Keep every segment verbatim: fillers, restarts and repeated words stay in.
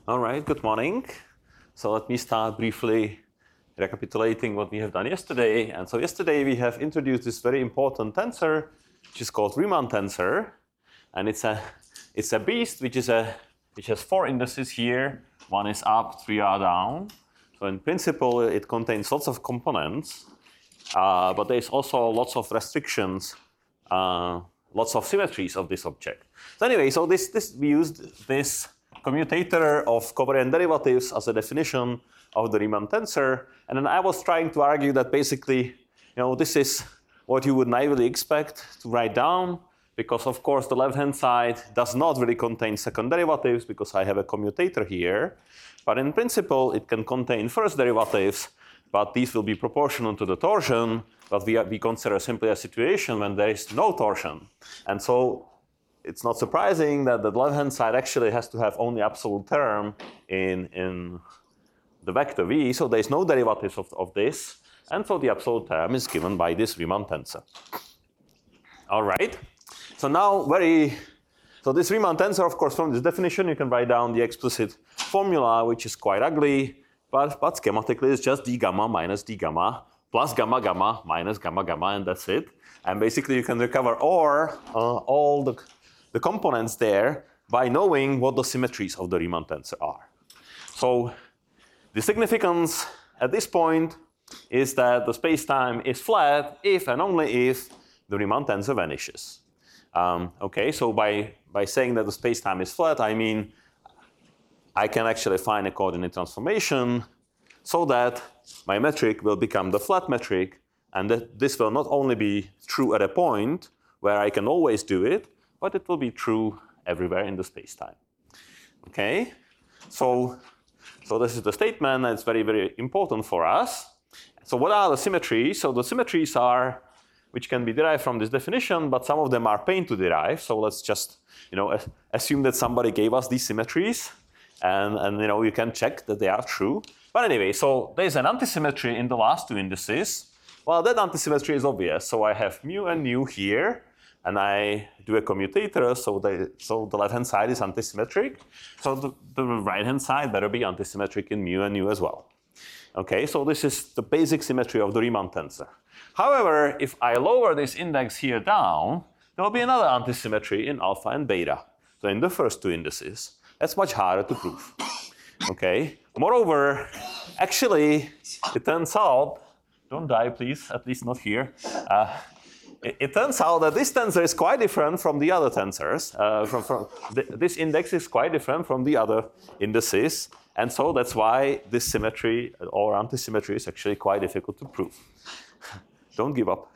All right, good morning. So let me start briefly recapitulating what we have done yesterday. And so yesterday we have introduced this very important tensor, which is called Riemann tensor. And it's a, it's a beast which, is a, which has four indices here. One is up, three are down. So in principle, it contains lots of components. Uh, but there's also lots of restrictions, uh, lots of symmetries of this object. So anyway, so this, this we used this commutator of covariant derivatives as a definition of the Riemann tensor. And then I was trying to argue that basically, you know, this is what you would naively expect to write down, because of course the left-hand side does not really contain second derivatives because I have a commutator here. But in principle, it can contain first derivatives, but these will be proportional to the torsion. But we, are, we consider simply a situation when there is no torsion. And so it's not surprising that the left-hand side actually has to have only absolute term in, in the vector v. So there's no derivatives of, of this. And so the absolute term is given by this Riemann tensor. All right. So now very, so this Riemann tensor, of course, from this definition, you can write down the explicit formula, which is quite ugly. But, but schematically, it's just d gamma minus d gamma plus gamma gamma minus gamma gamma, and that's it. And basically, you can recover or, uh, all the, the components there by knowing what the symmetries of the Riemann tensor are. So the significance at this point is that the spacetime is flat if and only if the Riemann tensor vanishes. Um, okay, so by, by saying that the spacetime is flat, I mean I can actually find a coordinate transformation so that my metric will become the flat metric, and that this will not only be true at a point where I can always do it, but it will be true everywhere in the spacetime. Okay, so, so this is the statement, and it's very, very important for us. So what are the symmetries? So the symmetries are, which can be derived from this definition, but some of them are pain to derive. So let's just, you know, assume that somebody gave us these symmetries, and, and you know, you can check that they are true. But anyway, so there's an antisymmetry in the last two indices. Well, that antisymmetry is obvious. So I have mu and nu here, and I do a commutator, so the, so the left-hand side is antisymmetric. So the, the right-hand side better be antisymmetric in mu and nu as well. Okay, so this is the basic symmetry of the Riemann tensor. However, if I lower this index here down, there will be another antisymmetry in alpha and beta. So in the first two indices, that's much harder to prove. Okay. Moreover, actually, it turns out, don't die, please, at least not here. Uh, it, it turns out that this tensor is quite different from the other tensors. Uh, from, from th this index is quite different from the other indices. And so that's why this symmetry or antisymmetry is actually quite difficult to prove. Don't give up.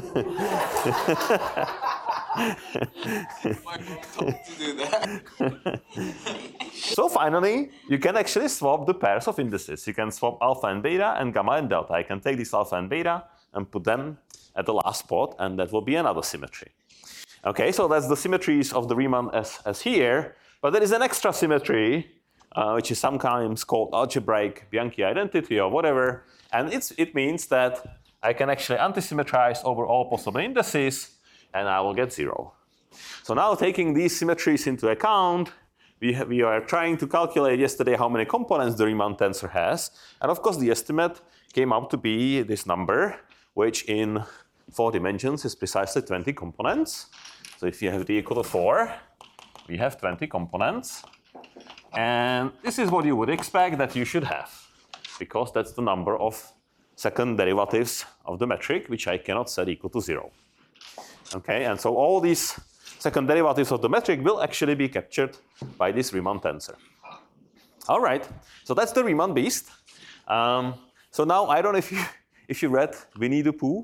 So finally, you can actually swap the pairs of indices. You can swap alpha and beta and gamma and delta. I can take this alpha and beta and put them at the last spot, and that will be another symmetry. Okay, so that's the symmetries of the Riemann as, as here. But there is an extra symmetry, uh, which is sometimes called algebraic Bianchi identity or whatever. And it's, it means that I can actually antisymmetrize over all possible indices, and I will get zero. So now taking these symmetries into account, we, have, we are trying to calculate yesterday how many components the Riemann tensor has. And of course, the estimate came out to be this number, which in four dimensions is precisely twenty components. So if you have d equal to four, we have twenty components. And this is what you would expect that you should have, because that's the number of second derivatives of the metric, which I cannot set equal to zero. Okay, and so all these second derivatives of the metric will actually be captured by this Riemann tensor. All right, so that's the Riemann beast. Um, so now I don't know if you if you read Winnie the Pooh.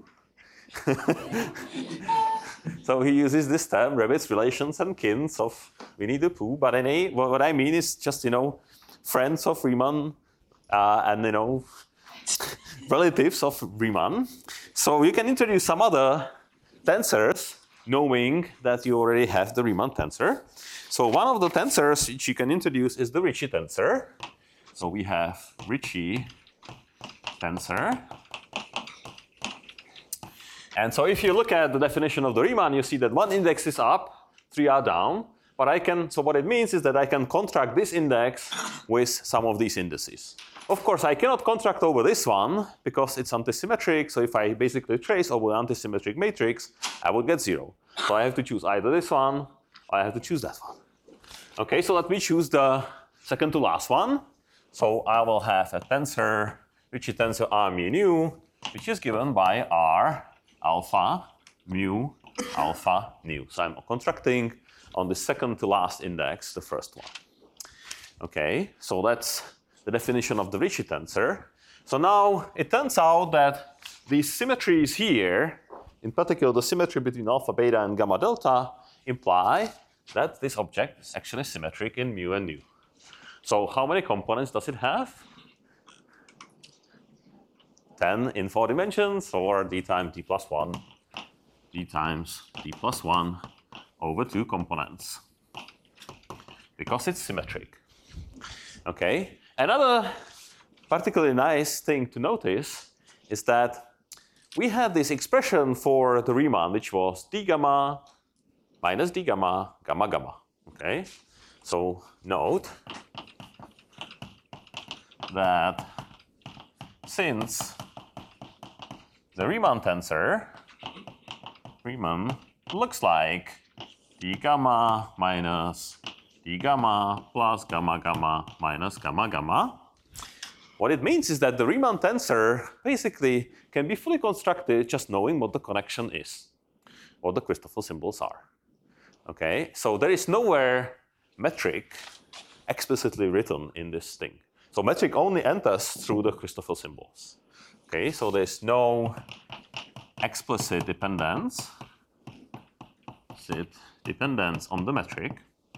So he uses this term, rabbits, relations, and kins of Winnie the Pooh. But in a, what I mean is just, you know, friends of Riemann uh, and, you know, relatives of Riemann. So you can introduce some other tensors, knowing that you already have the Riemann tensor. So one of the tensors which you can introduce is the Ricci tensor. So we have Ricci tensor. And so if you look at the definition of the Riemann, you see that one index is up, three are down. but I can, so what it means is that I can contract this index with some of these indices. Of course, I cannot contract over this one because it's antisymmetric, so if I basically trace over an antisymmetric matrix, I would get zero. So I have to choose either this one, or I have to choose that one. Okay, so let me choose the second to last one. So I will have a tensor, Ricci tensor R mu nu, which is given by R alpha mu alpha nu. So I'm constructing on the second to last index the first one. Okay, so that's the definition of the Ricci tensor. So now it turns out that these symmetries here, in particular the symmetry between alpha beta and gamma delta, imply that this object is actually symmetric in mu and nu. So how many components does it have? ten in four dimensions, or d times d plus one, d times d plus one over two components, because it's symmetric. Okay. Another particularly nice thing to notice is that we had this expression for the Riemann, which was d gamma minus d gamma gamma gamma. Okay. So note that since the Riemann tensor, Riemann looks like d gamma minus d gamma plus gamma gamma minus gamma gamma, what it means is that the Riemann tensor basically can be fully constructed just knowing what the connection is, what the Christoffel symbols are. Okay, so there is nowhere metric explicitly written in this thing. So metric only enters through the Christoffel symbols. Okay, so there's no explicit dependence, dependence on the metric.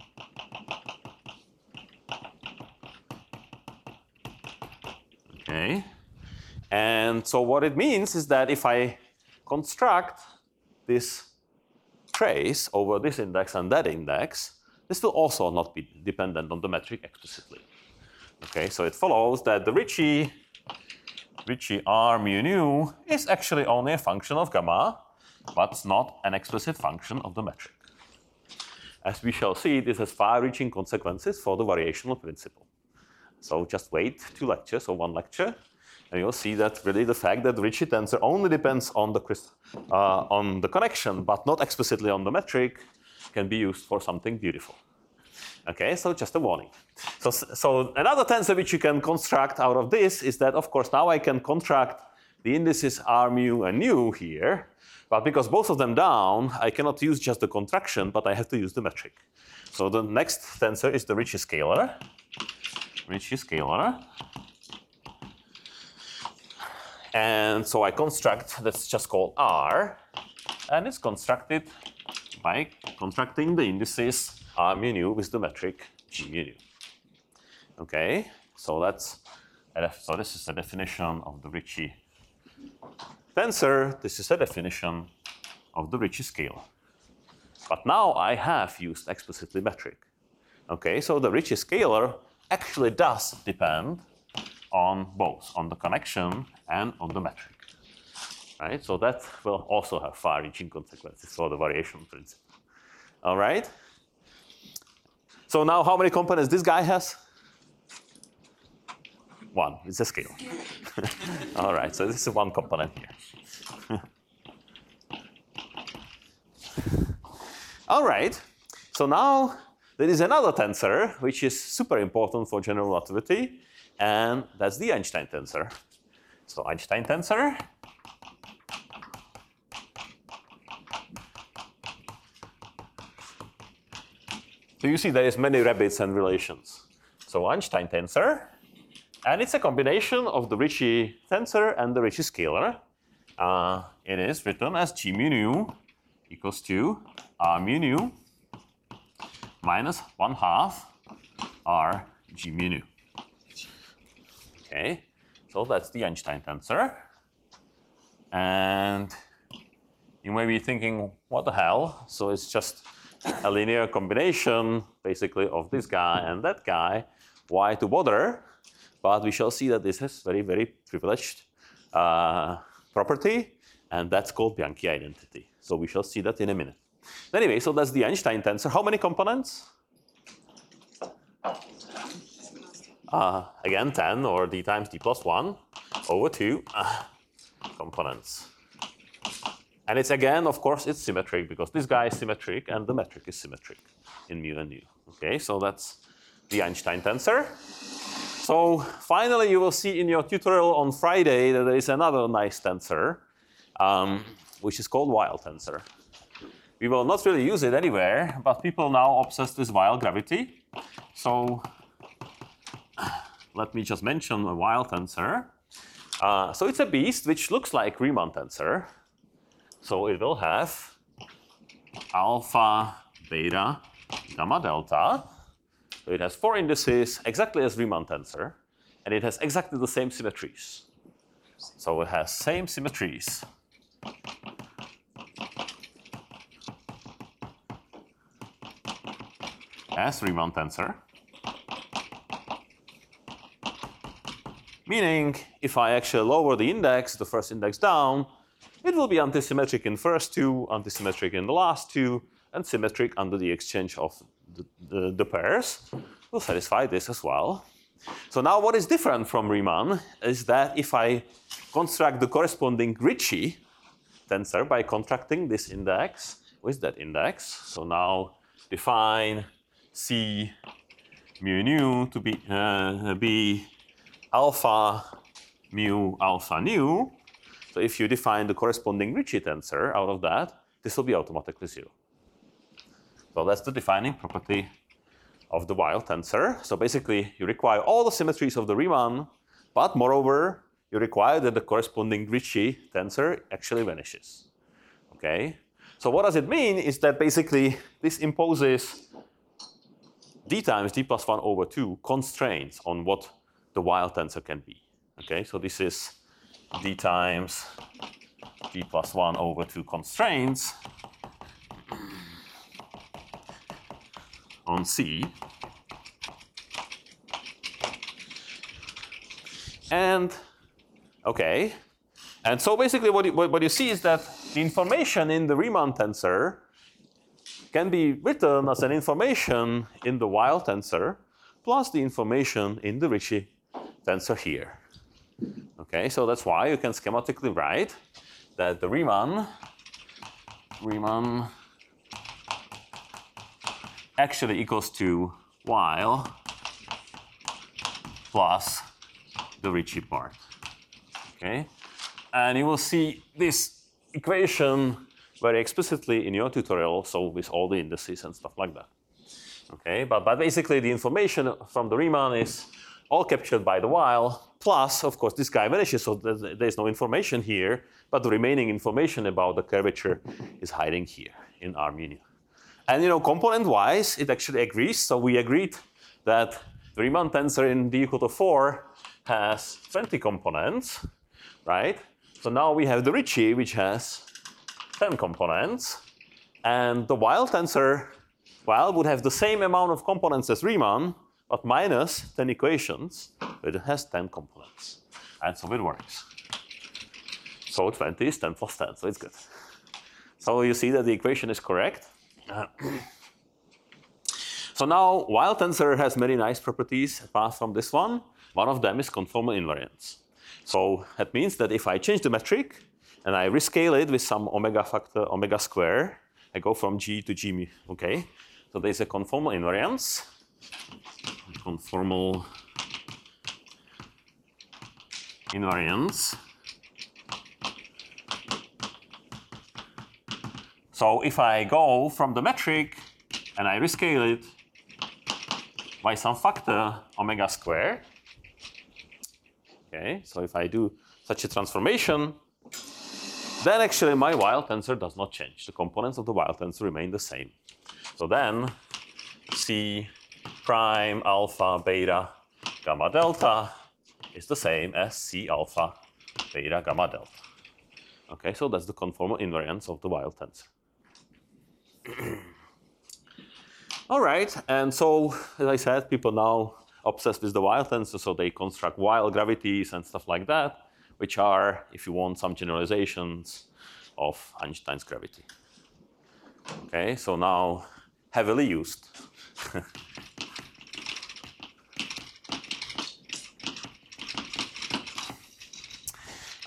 Okay, and so what it means is that if I construct this trace over this index and that index, this will also not be dependent on the metric explicitly. Okay, so it follows that the Ricci, Ricci R mu nu is actually only a function of gamma, but it's not an explicit function of the metric. As we shall see, this has far-reaching consequences for the variational principle. So just wait two lectures or one lecture, and you'll see that really the fact that the Ricci tensor only depends on the, uh, on the connection, but not explicitly on the metric, can be used for something beautiful. Okay, so just a warning. So, so another tensor which you can construct out of this is that, of course, now I can contract the indices R mu and nu here, but because both of them down, I cannot use just the contraction, but I have to use the metric. So the next tensor is the Ricci scalar. Ricci scalar. And so I construct, that's just called R, and it's constructed by contracting the indices R mu nu with the metric G mu nu. Okay, so that's, so this is the definition of the Ricci tensor. This is a definition of the Ricci scalar. But now I have used explicitly metric. Okay, so the Ricci scalar actually does depend on both, on the connection and on the metric. Right? So that will also have far-reaching consequences for the variation principle. All right? So now how many components this guy has? One. It's a scale. All right, so this is one component here. All right, so now there is another tensor which is super important for general relativity, and that's the Einstein tensor. So Einstein tensor. So you see there is many rabbits and relations. So Einstein tensor, and it's a combination of the Ricci tensor and the Ricci scalar. Uh, it is written as G mu nu equals to R mu nu minus one half R G mu nu. Okay, so that's the Einstein tensor. And you may be thinking, what the hell? So it's just a linear combination, basically, of this guy and that guy. Why to bother? But we shall see that this has very, very privileged uh, property, and that's called Bianchi identity. So we shall see that in a minute. Anyway, so that's the Einstein tensor. How many components? uh, again ten, or d times d plus one over two uh, components. And it's again, of course, it's symmetric because this guy is symmetric and the metric is symmetric in mu and nu. Okay, so that's the Einstein tensor. So finally, you will see in your tutorial on Friday that there is another nice tensor, um, which is called Weyl tensor. We will not really use it anywhere, but people now obsessed with Weyl gravity. So let me just mention a Weyl tensor. Uh, so it's a beast which looks like Riemann tensor. So it will have alpha, beta, gamma, delta. So it has four indices, exactly as Riemann tensor, and it has exactly the same symmetries. So it has same symmetries. As Riemann tensor. Meaning, if I actually lower the index, the first index down, it will be antisymmetric in first two, antisymmetric in the last two, and symmetric under the exchange of the, the, the pairs. Will satisfy this as well. So now what is different from Riemann is that if I construct the corresponding Ricci tensor by contracting this index with that index, so now define C mu nu to be, uh, be alpha mu alpha nu. So if you define the corresponding Ricci tensor out of that, this will be automatically zero. So that's the defining property of the Weyl tensor. So basically, you require all the symmetries of the Riemann, but moreover, you require that the corresponding Ricci tensor actually vanishes. Okay? So what does it mean is that basically this imposes d times d plus one over two constraints on what the Weyl tensor can be. Okay? So this is d times d plus one over two constraints on C. And, okay, and so basically what you, what, what you see is that the information in the Riemann tensor can be written as an information in the Weyl tensor plus the information in the Ricci tensor here. Okay, so that's why you can schematically write that the Riemann, Riemann actually equals to Weyl plus the Ricci part. Okay, and you will see this equation very explicitly in your tutorial, so with all the indices and stuff like that. Okay, but, but basically the information from the Riemann is all captured by the Weyl, plus, of course, this guy vanishes, so there's, there's no information here, but the remaining information about the curvature is hiding here in R mu nu. And you know, component-wise, it actually agrees. So we agreed that the Riemann tensor in d equal to four has twenty components, right? So now we have the Ricci, which has ten components, and the Weyl tensor, well, would have the same amount of components as Riemann, but minus ten equations, but it has ten components, and so it works. So twenty is ten plus ten, so it's good. So you see that the equation is correct. Uh, so now Weyl tensor has many nice properties apart from this one. One of them is conformal invariance. So that means that if I change the metric and I rescale it with some omega factor, omega square, I go from G to G mu, okay? So there's a conformal invariance. Conformal invariance. So if I go from the metric and I rescale it by some factor omega square, okay, so if I do such a transformation, then actually my Weyl tensor does not change. The components of the Weyl tensor remain the same. So then C prime alpha beta gamma delta is the same as C alpha beta gamma delta. Okay, so that's the conformal invariance of the Weyl tensor. All right, and so as I said, people now obsessed with the Weyl tensor, so they construct Weyl gravities and stuff like that, which are, if you want, some generalizations of Einstein's gravity. Okay, so now heavily used.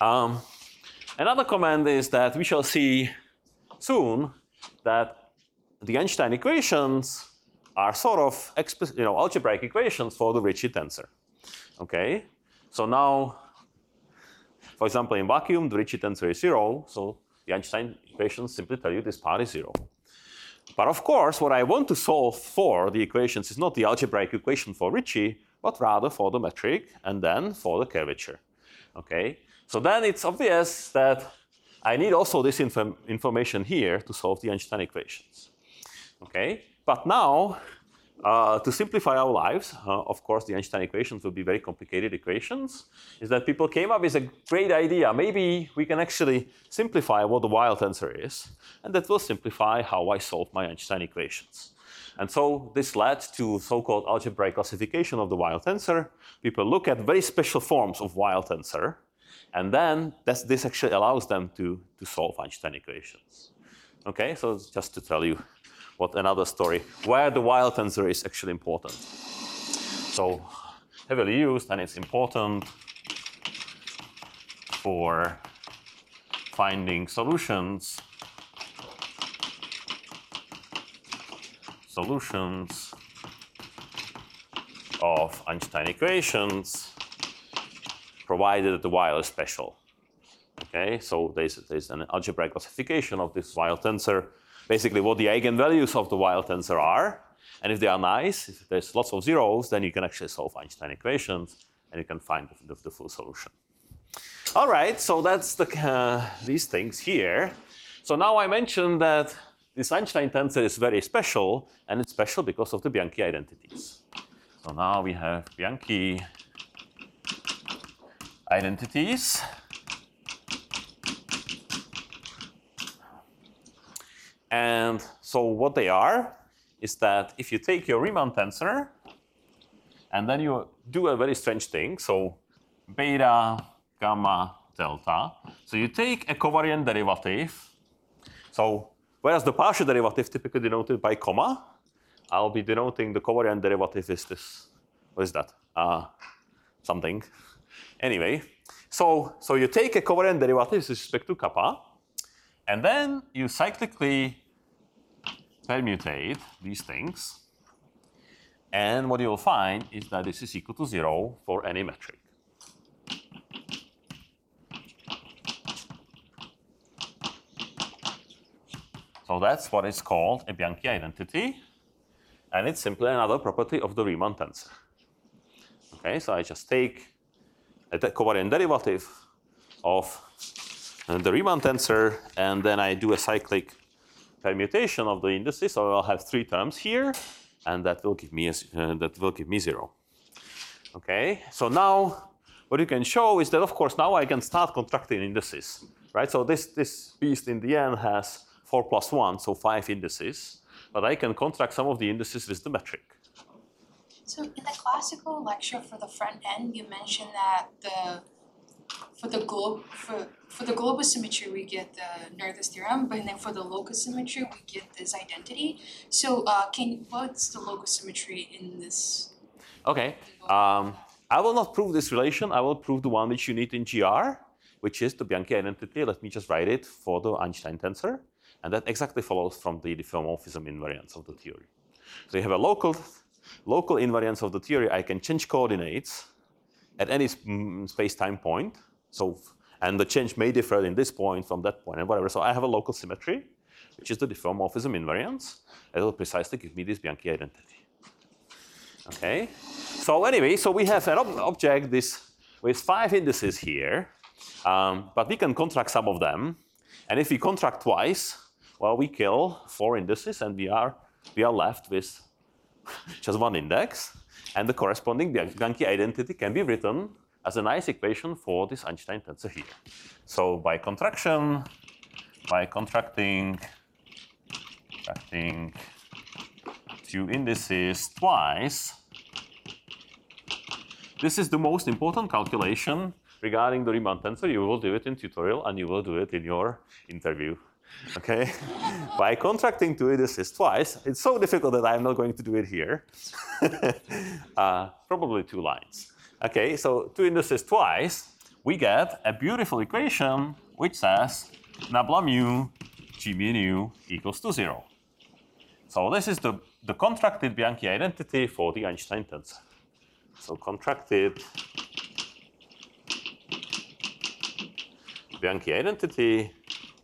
Um, another comment is that we shall see soon that the Einstein equations are sort of you know, algebraic equations for the Ricci tensor. Okay, so now, for example, in vacuum, the Ricci tensor is zero, so the Einstein equations simply tell you this part is zero. But of course, what I want to solve for the equations is not the algebraic equation for Ricci, but rather for the metric and then for the curvature. Okay, so then it's obvious that I need also this inf information here to solve the Einstein equations. Okay, but now, uh, to simplify our lives, uh, of course, the Einstein equations will be very complicated equations, is that people came up with a great idea. Maybe we can actually simplify what the Weyl tensor is, and that will simplify how I solve my Einstein equations. And so this led to so-called algebraic classification of the Weyl tensor. People look at very special forms of Weyl tensor, and then that's, this actually allows them to, to solve Einstein equations. Okay, so just to tell you what another story, where the Weyl tensor is actually important. So heavily used, and it's important for finding solutions, solutions of Einstein equations, provided that the Weyl is special. Okay, so there's, there's an algebraic classification of this Weyl tensor, basically what the eigenvalues of the Weyl tensor are. And if they are nice, if there's lots of zeros, then you can actually solve Einstein equations and you can find the, the, the full solution. All right, so that's the, uh, these things here. So now I mentioned that this Einstein tensor is very special, and it's special because of the Bianchi identities. So now we have Bianchi identities. And so what they are is that if you take your Riemann tensor and then you do a very strange thing, so beta, gamma, delta. So you take a covariant derivative. So whereas the partial derivative typically denoted by comma, I'll be denoting the covariant derivative is this. What is that? Uh, something. Anyway, so, so you take a covariant derivative with respect to kappa, and then you cyclically permutate these things. And what you'll find is that this is equal to zero for any metric. So that's what is called a Bianchi identity. And it's simply another property of the Riemann tensor. Okay, so I just take a covariant derivative of the Riemann tensor, and then I do a cyclic permutation of the indices. So I'll have three terms here, and that will give me a, uh, that will give me zero. Okay, so now what you can show is that, of course, now I can start constructing indices, right? So this this beast in the end has four plus one, so five indices, but I can contract some of the indices with the metric. So in the classical lecture for the front end, you mentioned that the for the globe for for the globus symmetry we get the Noether's theorem, but then for the locus symmetry we get this identity. So uh, can what's the locus symmetry in this? Okay, um, I will not prove this relation. I will prove the one which you need in G R, which is the Bianchi identity. Let me just write it for the Einstein tensor, and that exactly follows from the diffeomorphism invariance of the theory. So you have a local local invariance of the theory. I can change coordinates at any space-time point. So, and the change may differ in this point from that point and whatever. So I have a local symmetry, which is the diffeomorphism invariance. It will precisely give me this Bianchi identity. Okay. So anyway, so we have an ob object this with five indices here, um, but we can contract some of them. And if we contract twice, well, we kill four indices, and we are we are left with just one index. And the corresponding Bianchi identity can be written as a nice equation for this Einstein tensor here. So by contraction, by contracting, contracting two indices twice, this is the most important calculation regarding the Riemann tensor. You will do it in tutorial and you will do it in your interview. Okay? By contracting two indices twice, it's so difficult that I'm not going to do it here. uh, probably two lines. Okay, so two indices twice, we get a beautiful equation which says nabla mu g mu nu equals to zero. So this is the, the contracted Bianchi identity for the Einstein tensor. So contracted Bianchi identity,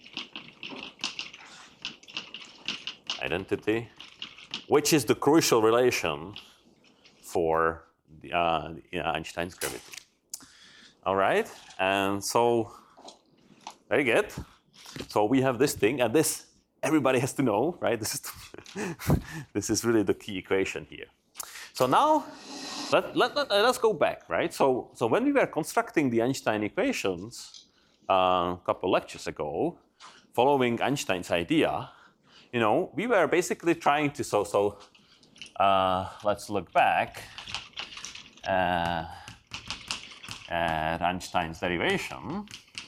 identity, which is the crucial relation for the, uh, the Einstein's gravity. All right, and so very good. So we have this thing, and this everybody has to know, right? This is this is really the key equation here. So now let, let, let, let's go back, right? So so when we were constructing the Einstein equations uh, a couple lectures ago, following Einstein's idea, you know, we were basically trying to so so. Uh, let's look back uh, at Einstein's derivation.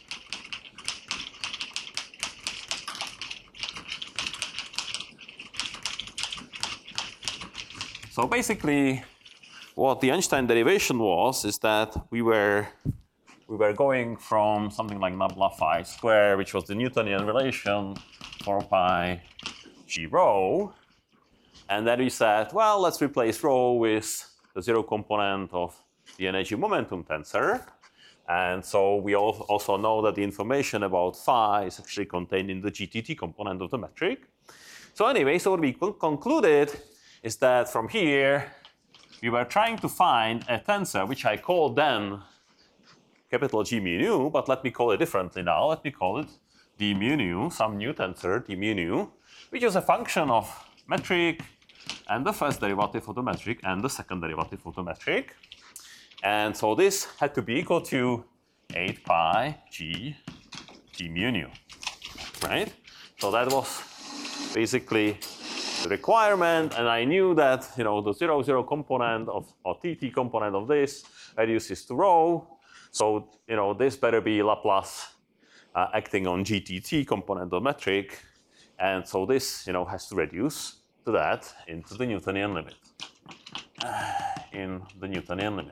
So basically, what the Einstein derivation was is that we were we were going from something like nabla phi square, which was the Newtonian relation, four pi g rho, and then we said, well, let's replace rho with the zero component of the energy momentum tensor. And so we also know that the information about phi is actually contained in the G T T component of the metric. So anyway, so what we concluded is that from here, we were trying to find a tensor, which I called then capital G mu nu, but let me call it differently now. Let me call it d mu nu, some new tensor, d mu nu, which is a function of metric and the first derivative of the metric and the second derivative of the metric. And so this had to be equal to eight pi g d mu nu, right? So that was basically the requirement, and I knew that, you know, the zero zero component of or T T component of this reduces to rho. So, you know, this better be Laplace uh, acting on G T T component of metric, and so this, you know, has to reduce to that into the Newtonian limit. Uh, in the Newtonian limit.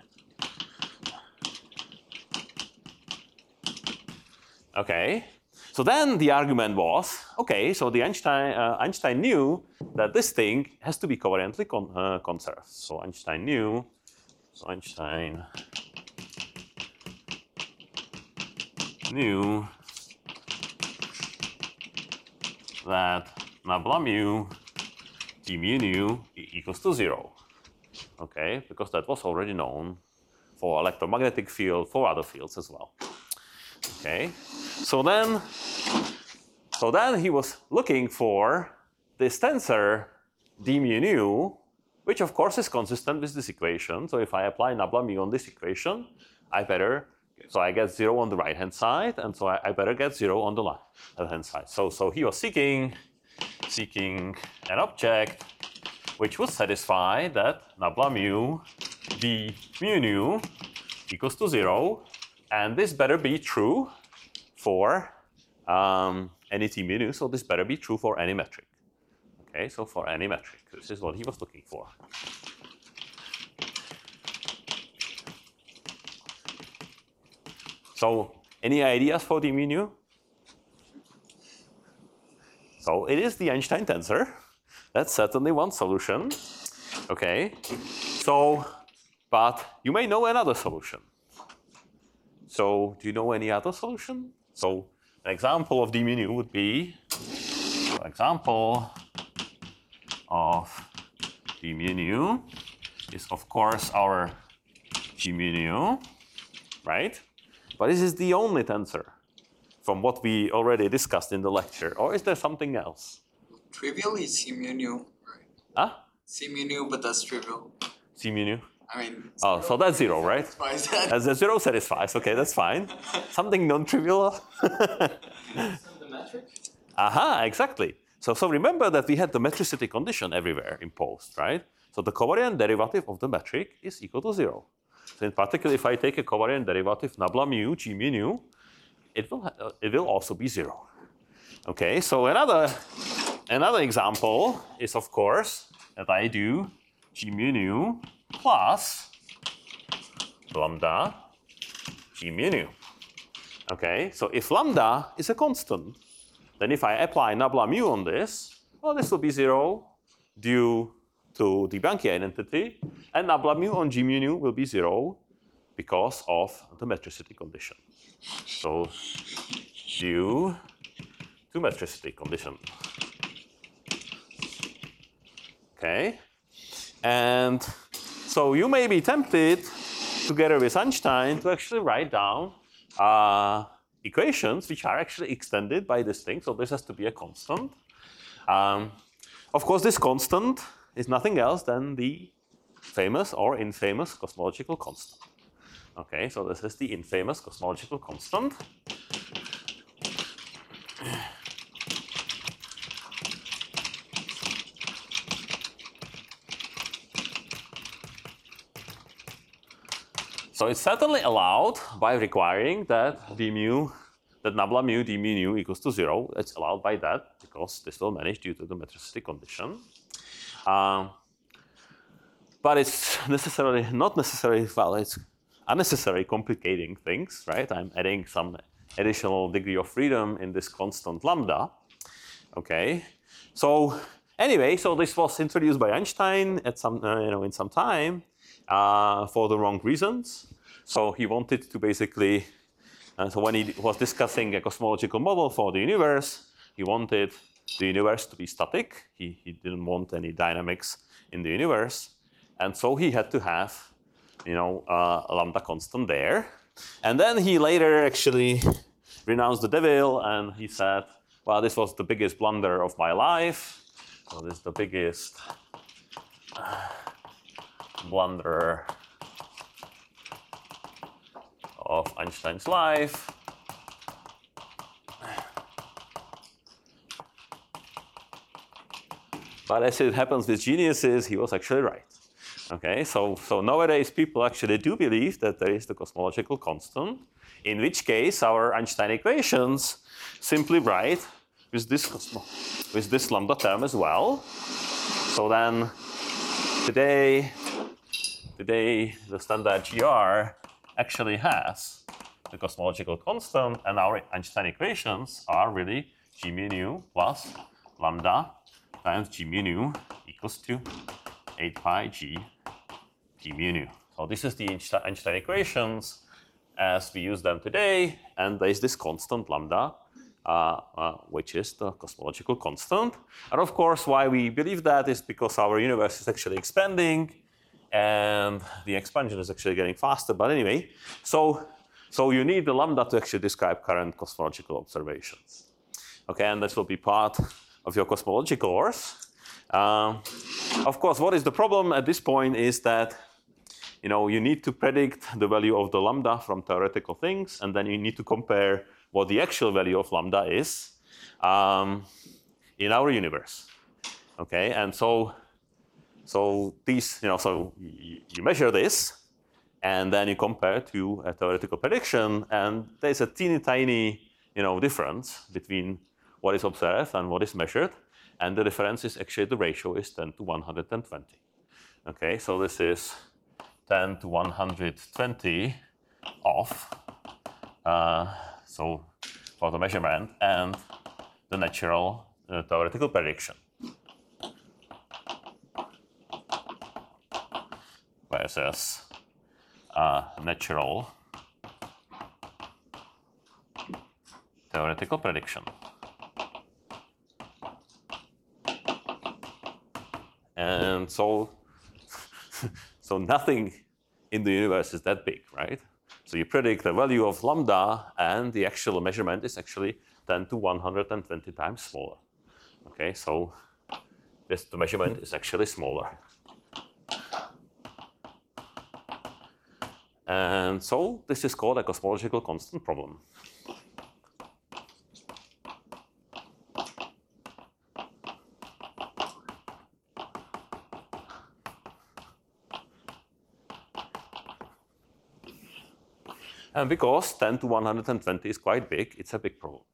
Okay. So then the argument was, okay, so the Einstein, uh, Einstein knew that this thing has to be covariantly con uh, conserved. So Einstein knew, so Einstein knew that nabla mu d mu nu equals to zero. Okay, because that was already known for electromagnetic field, for other fields as well. Okay, so then, so then he was looking for this tensor d mu nu, which of course is consistent with this equation. So if I apply nabla mu on this equation, I better, so I get zero on the right hand side, and so I, I better get zero on the left hand side. So, so he was seeking, seeking an object which would satisfy that nabla mu d mu nu equals to zero, and this better be true for um, any t mu nu, so this better be true for any metric. Okay, so for any metric, this is what he was looking for. So, any ideas for d mu nu? So it is the Einstein tensor. That's certainly one solution. Okay, so, but you may know another solution. So, do you know any other solution? So, an example of d mu nu would be, for example of d mu nu is of course our g mu nu, right? But this is the only tensor from what we already discussed in the lecture, or is there something else? Trivial is C mu nu, right? Huh? C mu nu, but that's trivial. C mu nu? I mean, oh, so that's zero, right? As the zero satisfies, okay, that's fine. Something non-trivial? The metric? Aha, exactly. So, so remember that we had the metricity condition everywhere imposed, right? So the covariant derivative of the metric is equal to zero. So in particular, if I take a covariant derivative nabla mu, g mu nu, it will, uh, it will also be zero. Okay, so another, another example is, of course, that I do g mu nu plus lambda g mu nu. Okay, so if lambda is a constant, then if I apply nabla mu on this, well, this will be zero due to the Bianchi identity, and nabla mu on G mu nu will be zero because of the metricity condition. So due to metricity condition. Okay, and so you may be tempted, together with Einstein, to actually write down uh, equations which are actually extended by this thing. So this has to be a constant. Um, of course, this constant is nothing else than the famous or infamous cosmological constant. Okay, so this is the infamous cosmological constant. So it's certainly allowed by requiring that d mu, that nabla mu d mu nu equals to zero. It's allowed by that because this will manage due to the metricity condition. Um, but it's necessarily not necessarily well. It's unnecessary complicating things, right? I'm adding some additional degree of freedom in this constant lambda. Okay. So anyway, so this was introduced by Einstein at some uh, you know in some time. Uh, for the wrong reasons. So he wanted to basically, uh, so when he was discussing a cosmological model for the universe, he wanted the universe to be static. He, he didn't want any dynamics in the universe. And so he had to have, you know, uh, a lambda constant there. And then he later actually renounced the devil and he said, well, this was the biggest blunder of my life. So this is the biggest uh, blunder of Einstein's life. But as it happens with geniuses, he was actually right. Okay, so, so nowadays people actually do believe that there is the cosmological constant, in which case our Einstein equations simply write with this, with this lambda term as well. So then today, Today, the standard G R actually has the cosmological constant, and our Einstein equations are really G mu nu plus lambda times G mu nu equals to eight pi G G mu nu. So this is the Einstein equations as we use them today, and there is this constant lambda, uh, uh, which is the cosmological constant. And of course, why we believe that is because our universe is actually expanding, and the expansion is actually getting faster. But anyway, so, so you need the lambda to actually describe current cosmological observations. Okay, and this will be part of your cosmology course. Um, of course, what is the problem at this point is that, you know, you need to predict the value of the lambda from theoretical things, and then you need to compare what the actual value of lambda is um, in our universe. Okay, and so So these, you know, so you measure this, and then you compare to a theoretical prediction, and there's a teeny tiny, you know, difference between what is observed and what is measured, and the difference is actually the ratio is ten to one hundred twenty. Okay, so this is ten to one hundred twenty off. Uh, so for the measurement and the natural uh, theoretical prediction. Versus uh, natural theoretical prediction. And so, so nothing in the universe is that big, right? So you predict the value of lambda, and the actual measurement is actually ten to one hundred twenty times smaller. Okay, so this, the measurement is actually smaller. And so this is called a cosmological constant problem. And because ten to one hundred twenty is quite big, it's a big problem.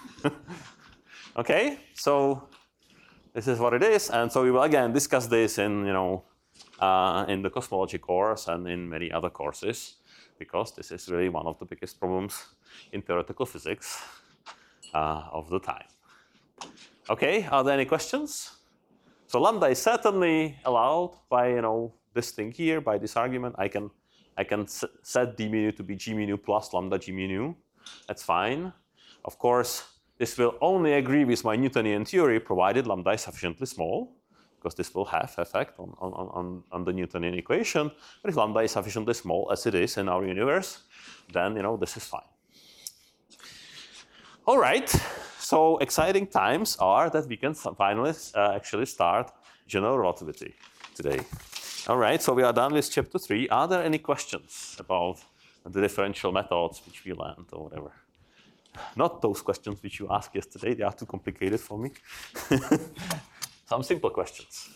Okay, so this is what it is, and so we will again discuss this in, you know, uh, in the cosmology course and in many other courses because this is really one of the biggest problems in theoretical physics uh, of the time. Okay, are there any questions? So lambda is certainly allowed by, you know, this thing here, by this argument. I can, I can set d mu nu to be g mu nu plus lambda g mu nu. That's fine. Of course, this will only agree with my Newtonian theory provided lambda is sufficiently small, because this will have effect on, on, on, on the Newtonian equation. But if lambda is sufficiently small, as it is in our universe, then, you know, this is fine. All right, so exciting times are that we can finally uh, actually start general relativity today. All right, so we are done with chapter three. Are there any questions about the differential methods which we learned or whatever? Not those questions which you asked yesterday, they are too complicated for me. Some simple questions.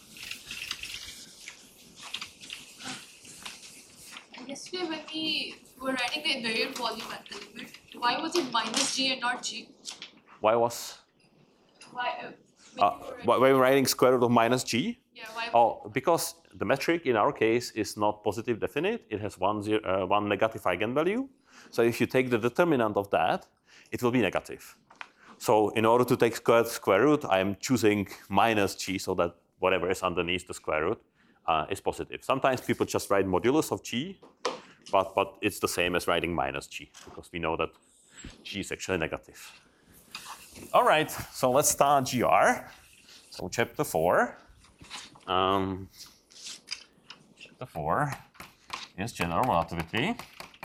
Yesterday when we were writing the invariant volume at the limit, why was it minus g and not g? Why was? Why? Uh, when Uh, you were writing, why why we're writing square root of minus g? yeah, why? Oh, because the metric in our case is not positive definite. It has one, zero, uh, one negative eigenvalue. So if you take the determinant of that, it will be negative. So in order to take square, square root, I am choosing minus g so that whatever is underneath the square root uh, is positive. Sometimes people just write modulus of g, but, but it's the same as writing minus g, because we know that g is actually negative. All right, so let's start G R. So chapter four. Um, chapter four is general relativity.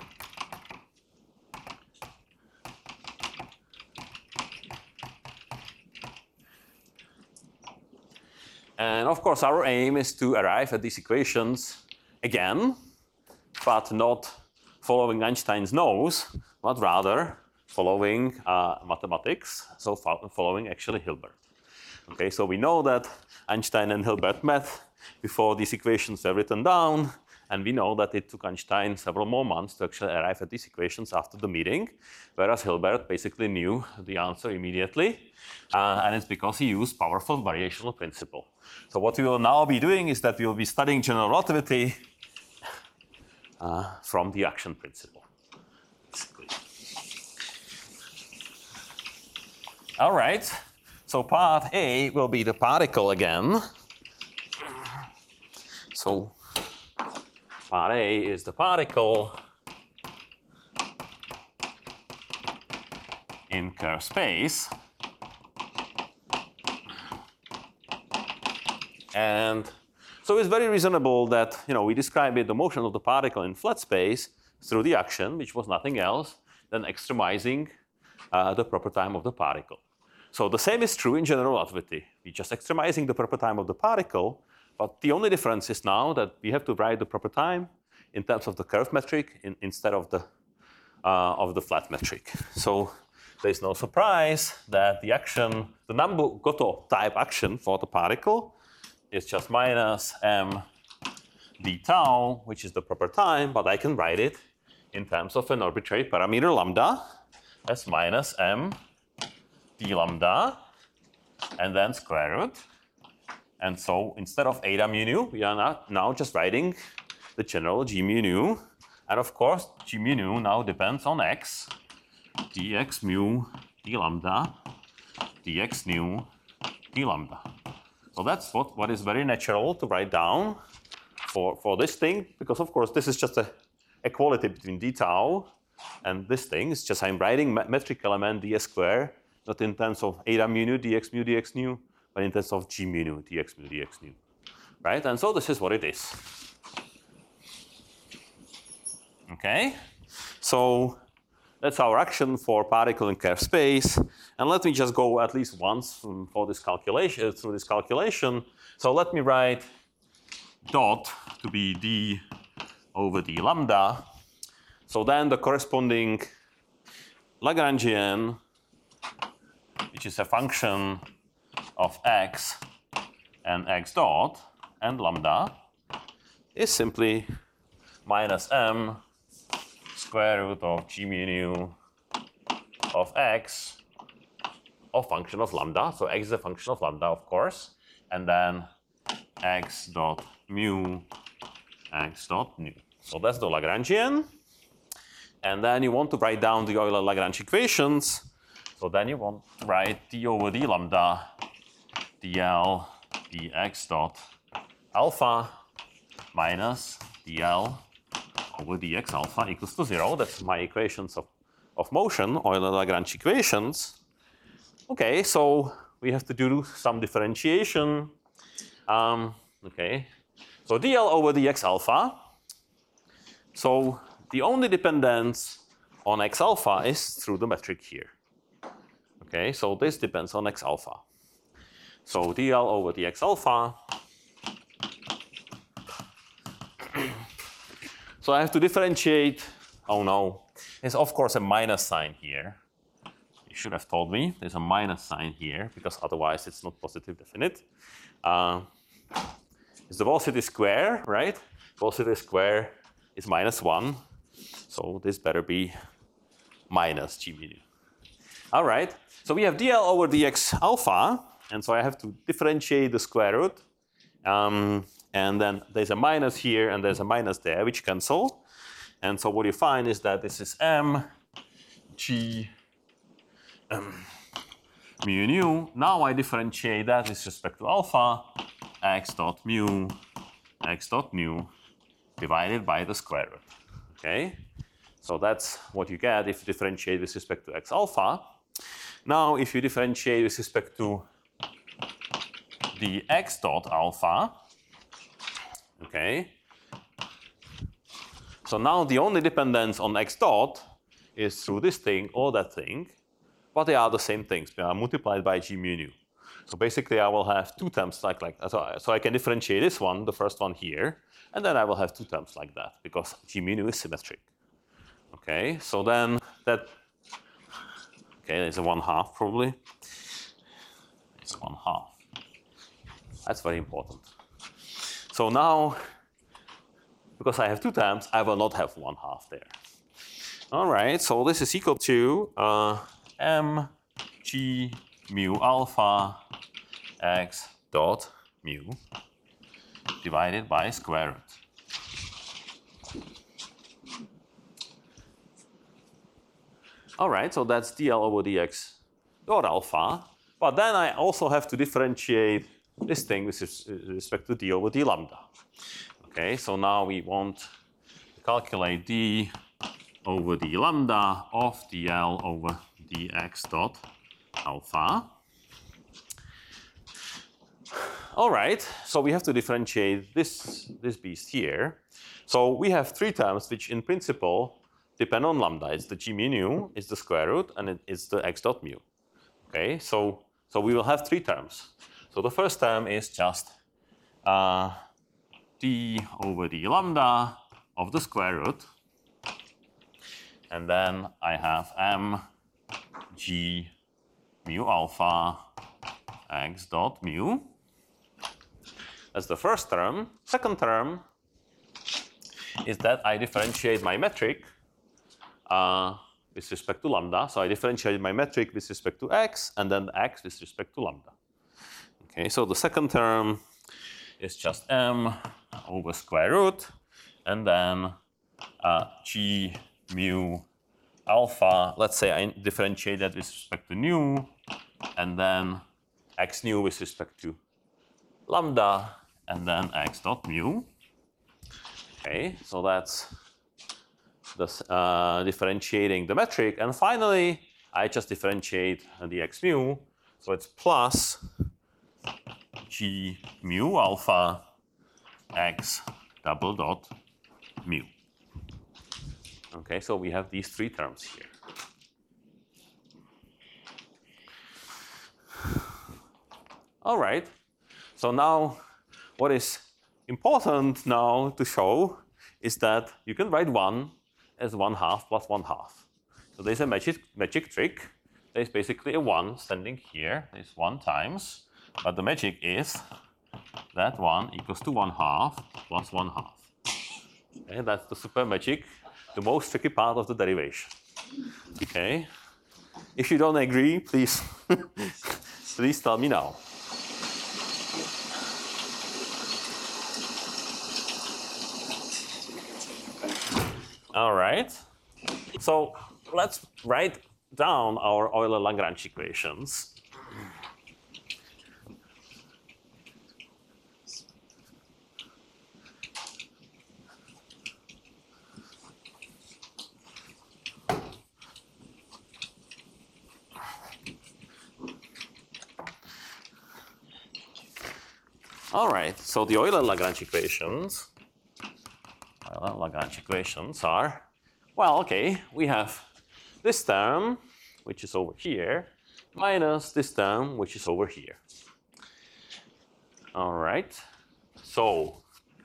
And of course, our aim is to arrive at these equations again, but not following Einstein's nose, but rather following uh, mathematics, so fo following actually Hilbert. Okay, so we know that Einstein and Hilbert met before these equations were written down, and we know that it took Einstein several more months to actually arrive at these equations after the meeting, whereas Hilbert basically knew the answer immediately, uh, and it's because he used powerful variational principle. So what we will now be doing is that we will be studying general relativity uh, from the action principle. All right, so part A will be the particle again. So part A is the particle in curved space. And so it's very reasonable that, you know, we describe it, the motion of the particle in flat space through the action, which was nothing else than extremizing uh, the proper time of the particle. So the same is true in general relativity. We're just extremizing the proper time of the particle, but the only difference is now that we have to write the proper time in terms of the curved metric in, instead of the, uh, of the flat metric. So there's no surprise that the action, the Nambu-Goto type action for the particle is just minus m d tau, which is the proper time, but I can write it in terms of an arbitrary parameter lambda as minus m d lambda, and then square root. And so instead of eta mu nu, we are not now just writing the general g mu nu. And of course, g mu nu now depends on x, dx mu d lambda, dx nu d lambda. So that's what, what is very natural to write down for, for this thing, because of course this is just a equality between d tau and this thing. It's just I'm writing metric element ds square, not in terms of eta mu nu, dx mu, dx nu, but in terms of g mu nu, dx mu, dx nu, right? And so this is what it is. Okay, so that's our action for particle in curved space. And let me just go at least once for this calculation, through this calculation. So let me write dot to be d over d lambda. So then the corresponding Lagrangian, which is a function of x and x dot and lambda, is simply minus m square root of g mu nu of x of function of lambda. So x is a function of lambda, of course, and then x dot mu x dot nu. So that's the Lagrangian. And then you want to write down the Euler-Lagrange equations. So then you want to write d over d lambda dl dx dot alpha minus dl over dx alpha equals to zero. That's my equations of, of motion, Euler-Lagrange equations. Okay, so we have to do some differentiation. Um, okay, so dl over dx alpha. So the only dependence on x alpha is through the metric here. Okay, so this depends on x alpha. So dl over dx alpha. So I have to differentiate. Oh no, there's of course a minus sign here. You should have told me there's a minus sign here because otherwise it's not positive definite. Uh, it's the velocity square, right? Velocity square is minus one. So this better be minus g mu nu. All right. So we have dl over dx alpha, and so I have to differentiate the square root. Um, and then there's a minus here, and there's a minus there, which cancel. And so what you find is that this is m g um, mu nu. Now I differentiate that with respect to alpha, x dot mu, x dot nu, divided by the square root. Okay? So that's what you get if you differentiate with respect to x alpha. Now, if you differentiate with respect to the x dot alpha, okay, so now the only dependence on x dot is through this thing or that thing, but they are the same things. They are multiplied by g mu nu. So basically, I will have two terms like like so. So I can differentiate this one, the first one here, and then I will have two terms like that because g mu nu is symmetric. Okay, so then that. Okay, there's a one half probably. It's one half. That's very important. So now, because I have two terms, I will not have one half there. All right, so this is equal to uh, m g mu alpha x dot mu divided by square root. All right, so that's dl over dx dot alpha. But then I also have to differentiate this thing with respect to d over d lambda. Okay, so now we want to calculate d over d lambda of dl over dx dot alpha. All right, so we have to differentiate this, this beast here. So we have three terms which in principle depend on lambda. It's the g mu nu, it's the square root, and it, it's the x dot mu. Okay, so, so we will have three terms. So the first term is just uh, d over d lambda of the square root. And then I have m g mu alpha x dot mu. That's the first term. Second term is that I differentiate my metric Uh, with respect to lambda. So I differentiate my metric with respect to x, and then x with respect to lambda. Okay, so the second term is just m over square root, and then uh, g mu alpha. Let's say I differentiate that with respect to nu, and then x nu with respect to lambda, and then x dot mu. Okay, so that's Thus, uh, differentiating the metric, and finally, I just differentiate the x mu, so it's plus g mu alpha x double dot mu. Okay, so we have these three terms here. All right, so now what is important now to show is that you can write one as one half plus one half. So there's a magic, magic trick. There's basically a one standing here. There's one times, but the magic is that one equals to one half plus one half. Okay, that's the super magic, the most tricky part of the derivation. Okay, if you don't agree, please, please tell me now. All right, So let's write down our Euler-Lagrange equations. All right, so the Euler-Lagrange equations, Euler-Lagrange equations are, well, okay, we have this term, which is over here, minus this term, which is over here. All right, so,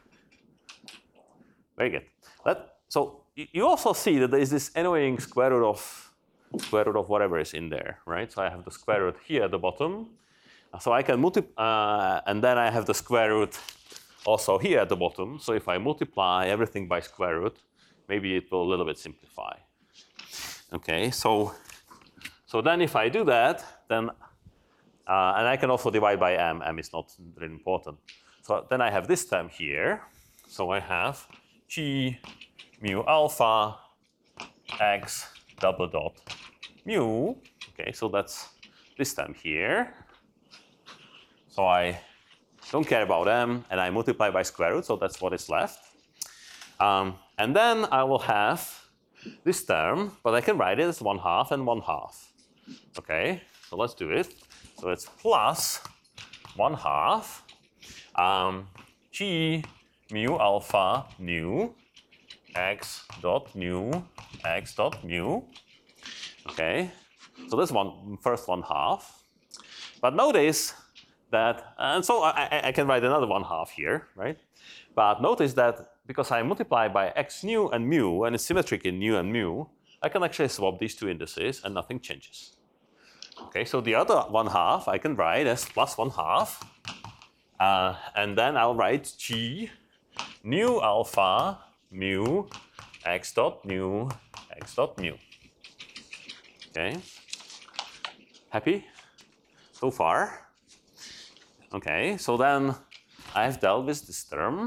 very good. Let, so you also see that there is this annoying square root of, square root of whatever is in there, right? So I have the square root here at the bottom. So I can multiply, uh, and then I have the square root also here at the bottom. So if I multiply everything by square root, maybe it will a little bit simplify. Okay, so so then if I do that, then uh, and I can also divide by m. M is not really important. So then I have this term here. So I have g mu alpha x double dot mu. Okay, so that's this term here. So I don't care about m, and I multiply by square root, so that's what is left. Um, and then I will have this term, but I can write it as one half and one half. Okay, so let's do it. So it's plus one half um, g mu alpha nu x dot nu x dot mu. Okay, so this one first one half. But notice that, and so I, I can write another one half here, right? But notice that because I multiply by x nu and mu, and it's symmetric in nu and mu, I can actually swap these two indices and nothing changes. Okay, so the other one half I can write as plus one half, uh, and then I'll write g nu alpha mu x dot mu x dot mu. Okay, happy so far? Okay, so then I've dealt with this term.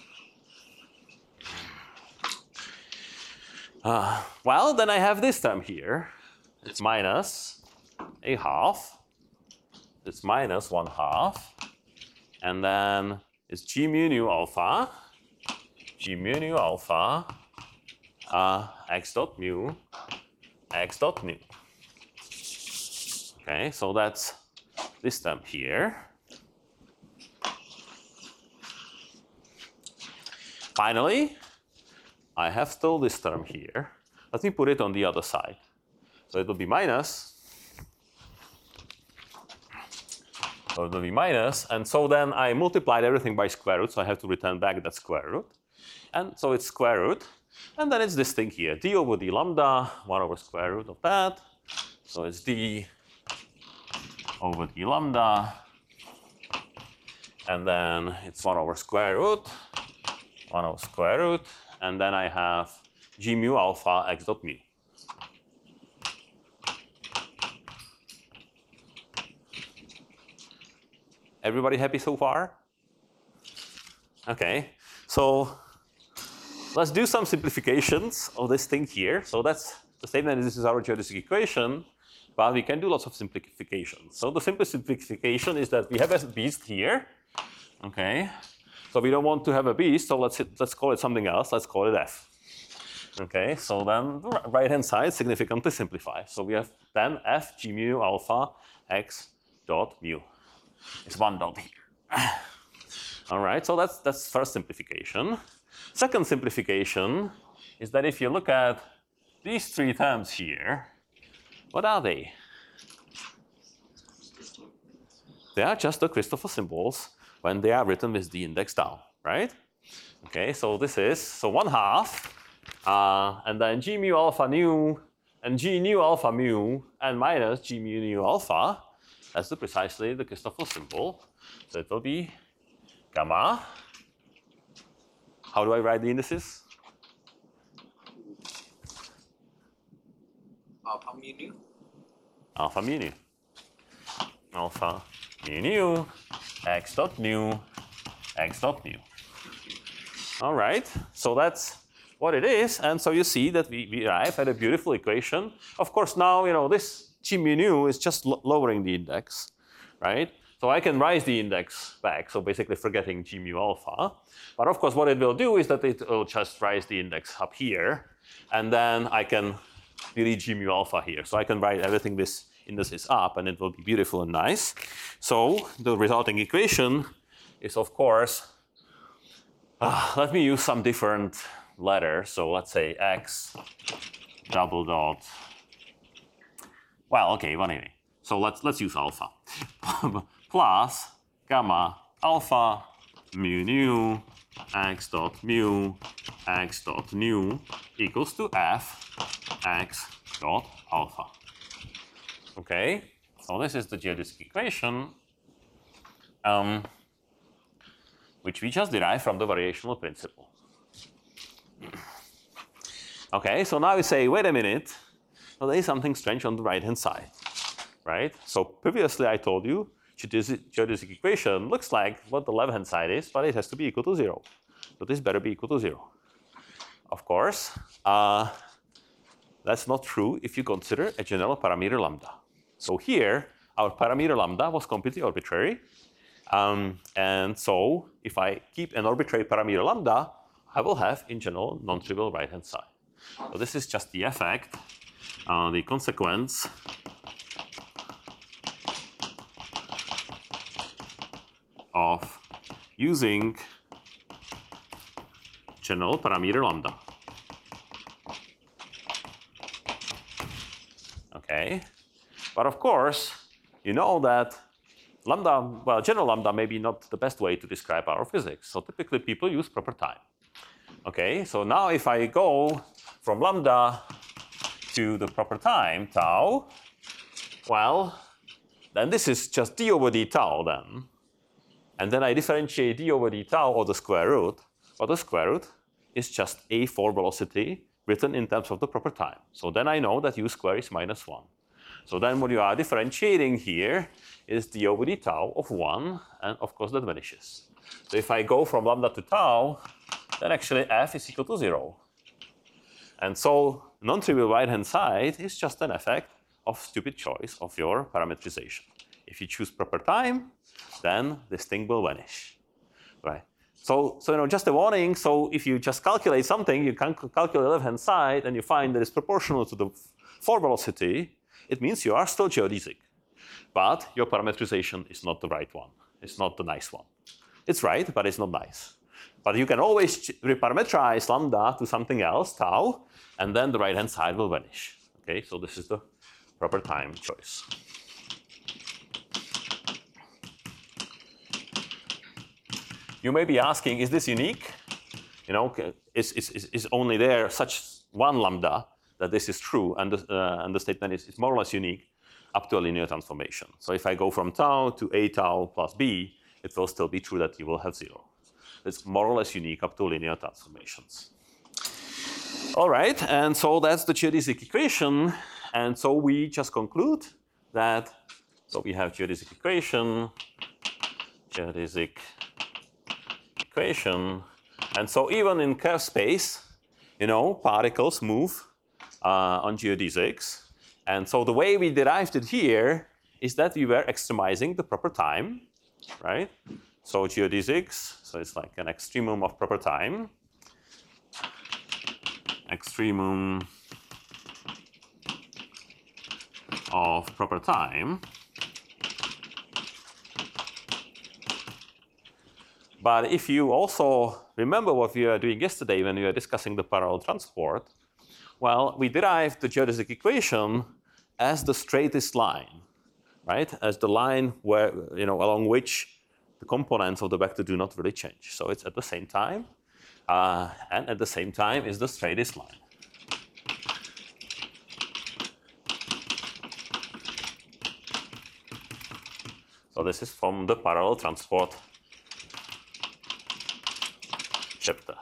Uh, well, then I have this term here. It's minus a half. It's minus one half. And then it's g mu nu alpha, g mu nu alpha, uh, x dot mu, x dot mu. Okay, so that's this term here. Finally, I have still this term here. Let me put it on the other side. So it will be minus. So it will be minus, and so then I multiplied everything by square root, so I have to return back that square root. And so it's square root, and then it's this thing here, d over d lambda, one over square root of that. So it's d over d lambda, and then it's one over square root, one over square root, and then I have g mu alpha x dot mu. Everybody happy so far? Okay, so let's do some simplifications of this thing here. So that's the statement is this is our geodesic equation, but we can do lots of simplifications. So the simplest simplification is that we have a beast here. Okay, so we don't want to have a beast, so let's let's call it something else. Let's call it f. Okay, so then the right hand side significantly simplifies. So we have then f g mu alpha x dot mu. It's one dot here. All right, so that's that's first simplification. Second simplification is that if you look at these three terms here, what are they? They are just the Christoffel symbols when they are written with the index down, right? Okay, so this is, so one half, uh, and then g mu alpha nu, and g nu alpha mu, and minus g mu nu alpha. That's the precisely the Christoffel symbol. So it will be gamma. How do I write the indices? Alpha mu nu. Alpha mu nu. Alpha mu nu, x dot mu, x dot mu. All right, so that's what it is. And so you see that we, we arrive at a beautiful equation. Of course, now, you know, this g mu nu is just lowering the index, right? So I can raise the index back, so basically forgetting g mu alpha. But of course, what it will do is that it will just raise the index up here, and then I can delete g mu alpha here. So I can write everything this indices up, and it will be beautiful and nice. So the resulting equation is, of course, uh, let me use some different letters. So let's say x double dot. Well, okay, well, anyway. So let's let's use alpha plus gamma alpha mu nu x dot mu x dot nu equals to f x dot alpha. Okay, so this is the geodesic equation, um, which we just derived from the variational principle. Okay, so now we say, wait a minute, well, there is something strange on the right-hand side, right? So previously I told you geodesic, geodesic equation looks like what the left-hand side is, but it has to be equal to zero. So this better be equal to zero. Of course, uh, that's not true if you consider a general parameter lambda. So here, our parameter lambda was completely arbitrary. Um, and so if I keep an arbitrary parameter lambda, I will have, in general, non-trivial right-hand side. So this is just the effect, uh, the consequence of using general parameter lambda. Okay, but of course, you know that lambda, well, general lambda may be not the best way to describe our physics. So typically people use proper time. Okay, so now if I go from lambda to the proper time, tau, well, then this is just d over d tau then. And then I differentiate d over d tau or the square root, or the square root is just a for velocity written in terms of the proper time. So then I know that u squared is minus one. So then what you are differentiating here is d over d tau of one, and of course that vanishes. So if I go from lambda to tau, then actually f is equal to zero. And so non-trivial right-hand side is just an effect of stupid choice of your parametrization. If you choose proper time, then this thing will vanish, right? So, so you know, just a warning. So if you just calculate something, you can calculate the left-hand side, and you find that it's proportional to the for velocity, it means you are still geodesic, but your parametrization is not the right one. It's not the nice one. It's right, but it's not nice. But you can always reparameterize lambda to something else, tau, and then the right-hand side will vanish. Okay, so this is the proper time choice. You may be asking, is this unique? You know, is, is, is only there such one lambda that this is true, and the, uh, and the statement is, is more or less unique up to a linear transformation. So if I go from tau to a tau plus b, it will still be true that you will have zero. It's more or less unique up to linear transformations. All right, and so that's the geodesic equation. And so we just conclude that, so we have geodesic equation, geodesic equation. And so even in curved space, you know, particles move uh, on geodesics. And so the way we derived it here is that we were extremizing the proper time, right? So geodesics, so it's like an extremum of proper time. Extremum of proper time. But if you also remember what we were doing yesterday when we were discussing the parallel transport, well, we derived the geodesic equation as the straightest line, right? As the line where, you know, along which the components of the vector do not really change. So it's at the same time, uh, and at the same time is the straightest line. So this is from the parallel transport chapter.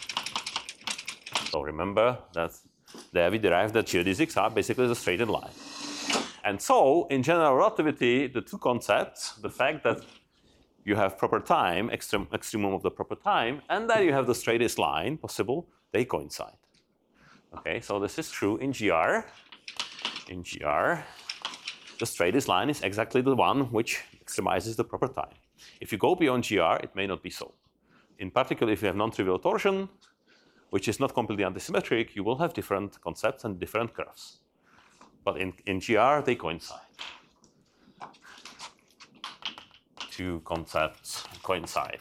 So remember that there we derived that geodesics are basically the straightened line. And so in general relativity, the two concepts, the fact that you have proper time, extrem extremum of the proper time, and then you have the straightest line possible, they coincide. Okay, so this is true in G R. In G R, the straightest line is exactly the one which maximizes the proper time. If you go beyond G R, it may not be so. In particular, if you have non-trivial torsion, which is not completely antisymmetric, you will have different concepts and different curves. But in, in G R, they coincide. Two concepts coincide.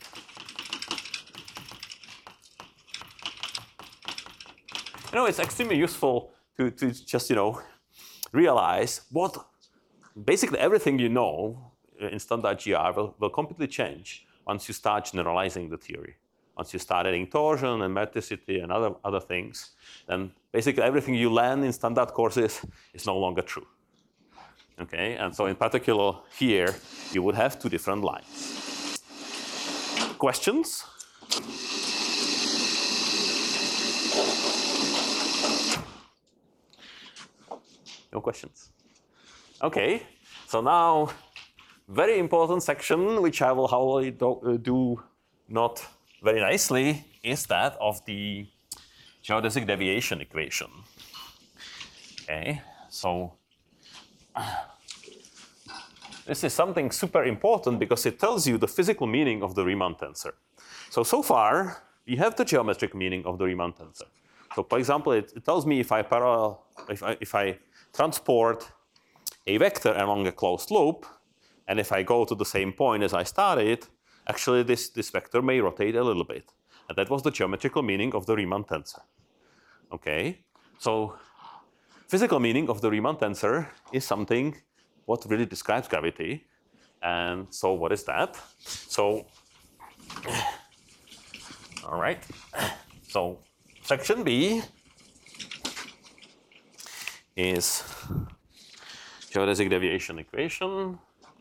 You know, it's extremely useful to, to just, you know, realize what basically everything you know in standard G R will, will completely change once you start generalizing the theory. Once you start adding torsion and metricity and other, other things, then basically everything you learn in standard courses is no longer true. Okay, and so in particular here, you would have two different lines. Questions? No questions? Okay, so now very important section, which I will however do, do not very nicely, is that of the geodesic deviation equation. Okay, so this is something super important because it tells you the physical meaning of the Riemann tensor. So, so far, we have the geometric meaning of the Riemann tensor. So, for example, it, it tells me if I parallel, if I, if I transport a vector along a closed loop, and if I go to the same point as I started, actually this, this vector may rotate a little bit. And that was the geometrical meaning of the Riemann tensor. Okay, so physical meaning of the Riemann tensor is something what really describes gravity. And so what is that? So, all right. So section B is geodesic deviation equation.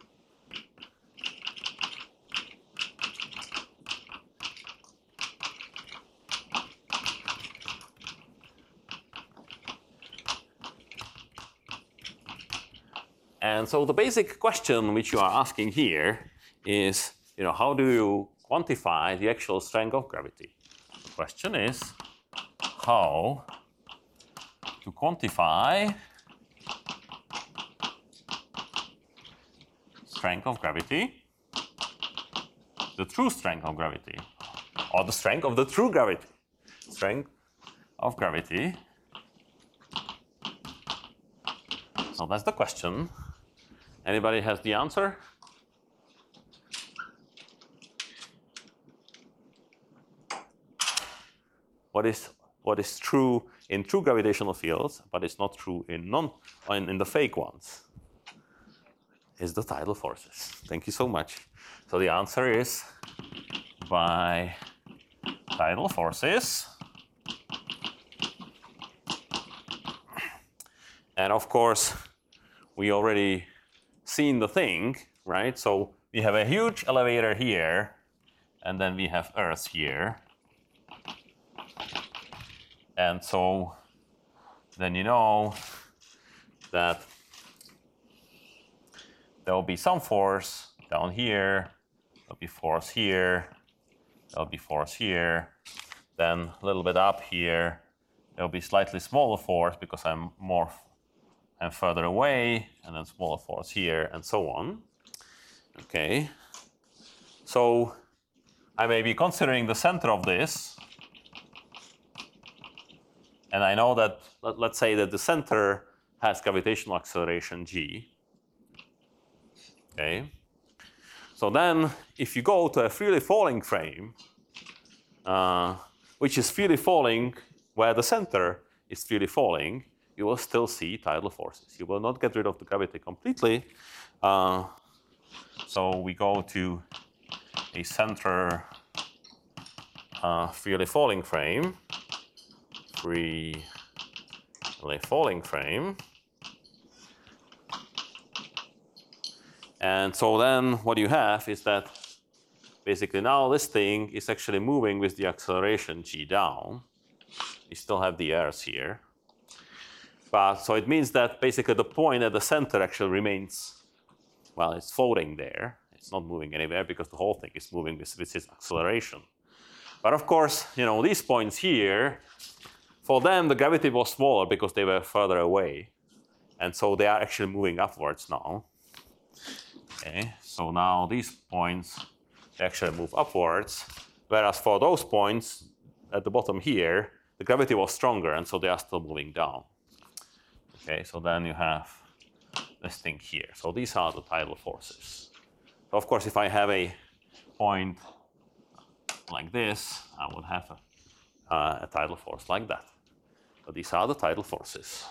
And so the basic question which you are asking here is, you know, how do you quantify the actual strength of gravity? The question is how to quantify strength of gravity, the true strength of gravity, or the strength of the true gravity, strength of gravity. So that's the question. Anybody has the answer? What is what is true in true gravitational fields, but it's not true in non in, in the fake ones? Is the tidal forces. Thank you so much. So the answer is by tidal forces. And of course, we already seen the thing, right? So we have a huge elevator here, and then we have Earth here. And so then you know that there will be some force down here, there'll be force here, there'll be force here, then a little bit up here, there'll be slightly smaller force because I'm more and further away, and then smaller force here, and so on. Okay. So I may be considering the center of this, and I know that, let, let's say that the center has gravitational acceleration g. Okay. So then, if you go to a freely falling frame, uh, which is freely falling where the center is freely falling, you will still see tidal forces. You will not get rid of the gravity completely. Uh, so we go to a center uh, freely falling frame, freely falling frame. And so then what you have is that basically now this thing is actually moving with the acceleration g down. You still have the airs here. But so it means that basically the point at the center actually remains, well, it's floating there. It's not moving anywhere because the whole thing is moving with, with its acceleration. But of course, you know, these points here, for them, the gravity was smaller because they were further away. And so they are actually moving upwards now. Okay, so now these points actually move upwards, whereas for those points at the bottom here, the gravity was stronger, and so they are still moving down. Okay, so then you have this thing here. So these are the tidal forces. So of course, if I have a point like this, I would have a, uh, a tidal force like that. So these are the tidal forces.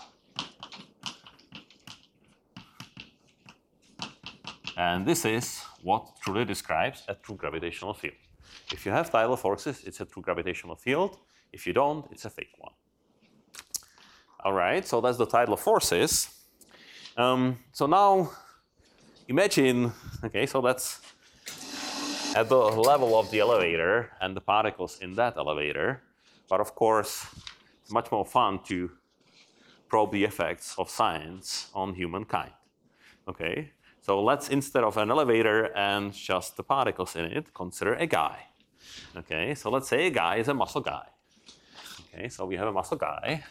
And this is what truly describes a true gravitational field. If you have tidal forces, it's a true gravitational field. If you don't, it's a fake one. All right, so that's the tidal forces. Um, so now imagine, okay, so that's at the level of the elevator and the particles in that elevator. But of course, it's much more fun to probe the effects of science on humankind. Okay, so let's, instead of an elevator and just the particles in it, consider a guy. Okay, so let's say a guy is a muscle guy. Okay, so we have a muscle guy.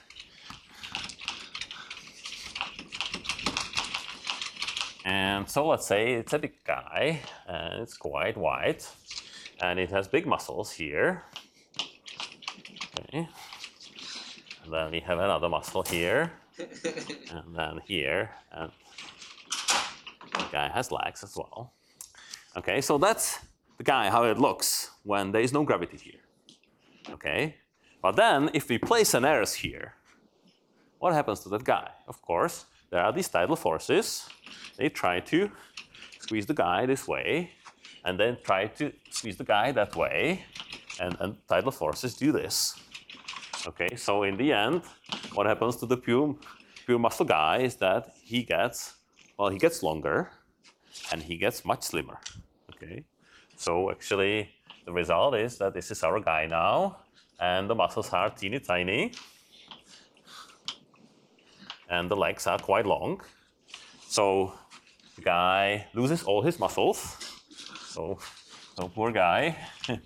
And so let's say it's a big guy, and it's quite white, and it has big muscles here. Okay. And then we have another muscle here, and then here, and the guy has legs as well. Okay, so that's the guy, how it looks when there is no gravity here. Okay, but then if we place an earth here, what happens to that guy? Of course, there are these tidal forces. They try to squeeze the guy this way, and then try to squeeze the guy that way, and, and tidal forces do this. Okay, so in the end, what happens to the pure, pure muscle guy is that he gets, well, he gets longer, and he gets much slimmer. Okay, so actually, the result is that this is our guy now, and the muscles are teeny tiny, and the legs are quite long. So the guy loses all his muscles. So, so poor guy.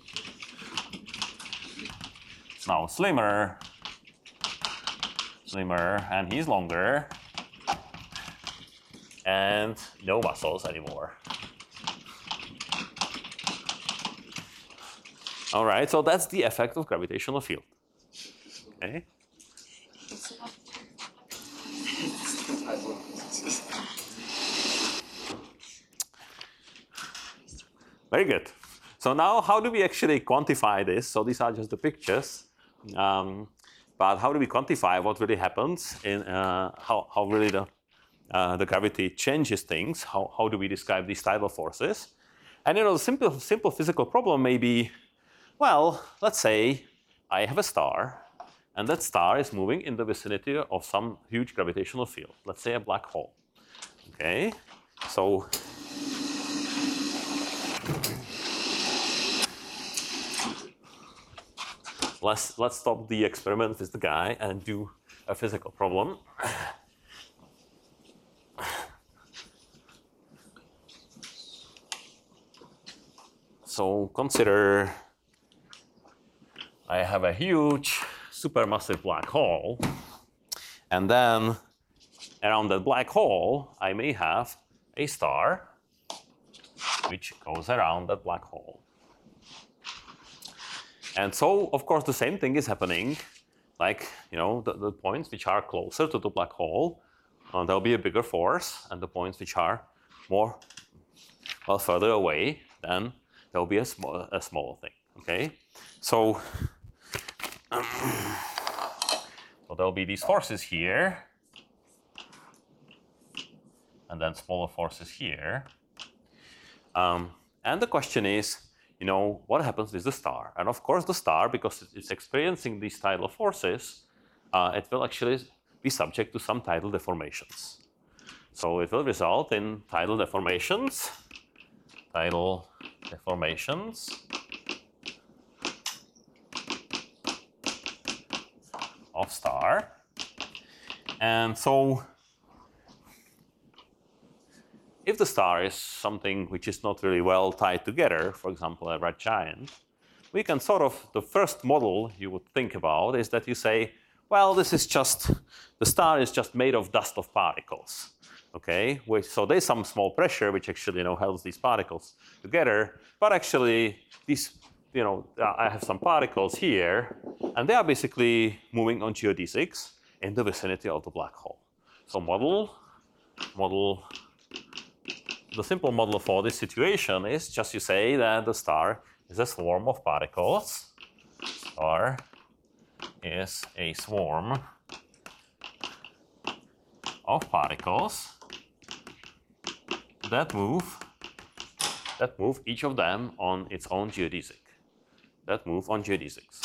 It's now slimmer, slimmer, and he's longer, and no muscles anymore. All right, so that's the effect of gravitational field. Okay. Very good. So now how do we actually quantify this? So these are just the pictures. Um, but how do we quantify what really happens in uh, how, how really the, uh, the gravity changes things? How, how do we describe these tidal forces? And you know, the simple, simple physical problem may be, well, let's say I have a star, and that star is moving in the vicinity of some huge gravitational field. Let's say a black hole. Okay, so let's let's stop the experiment with the guy and do a physical problem. So consider I have a huge supermassive black hole, and then around that black hole I may have a star which goes around that black hole. And so, of course, the same thing is happening, like, you know, the, the points which are closer to the black hole, uh, there'll be a bigger force, and the points which are more, well, further away, then there'll be a, sm a smaller thing, okay? So, um, so there'll be these forces here, and then smaller forces here. Um, and the question is, you know, what happens with the star? And of course, the star, because it's experiencing these tidal forces, uh, it will actually be subject to some tidal deformations. So it will result in tidal deformations, tidal deformations of star. And so if the star is something which is not really well tied together, for example, a red giant, we can sort of, the first model you would think about is that you say, well, this is just, the star is just made of dust of particles. Okay, which, so there's some small pressure which actually, you know, holds these particles together, but actually these, you know, I have some particles here, and they are basically moving on geodesics in the vicinity of the black hole. So model, model, the simple model for this situation is just you say that the star is a swarm of particles. Star is a swarm of particles that move, that move each of them on its own geodesic, that move on geodesics.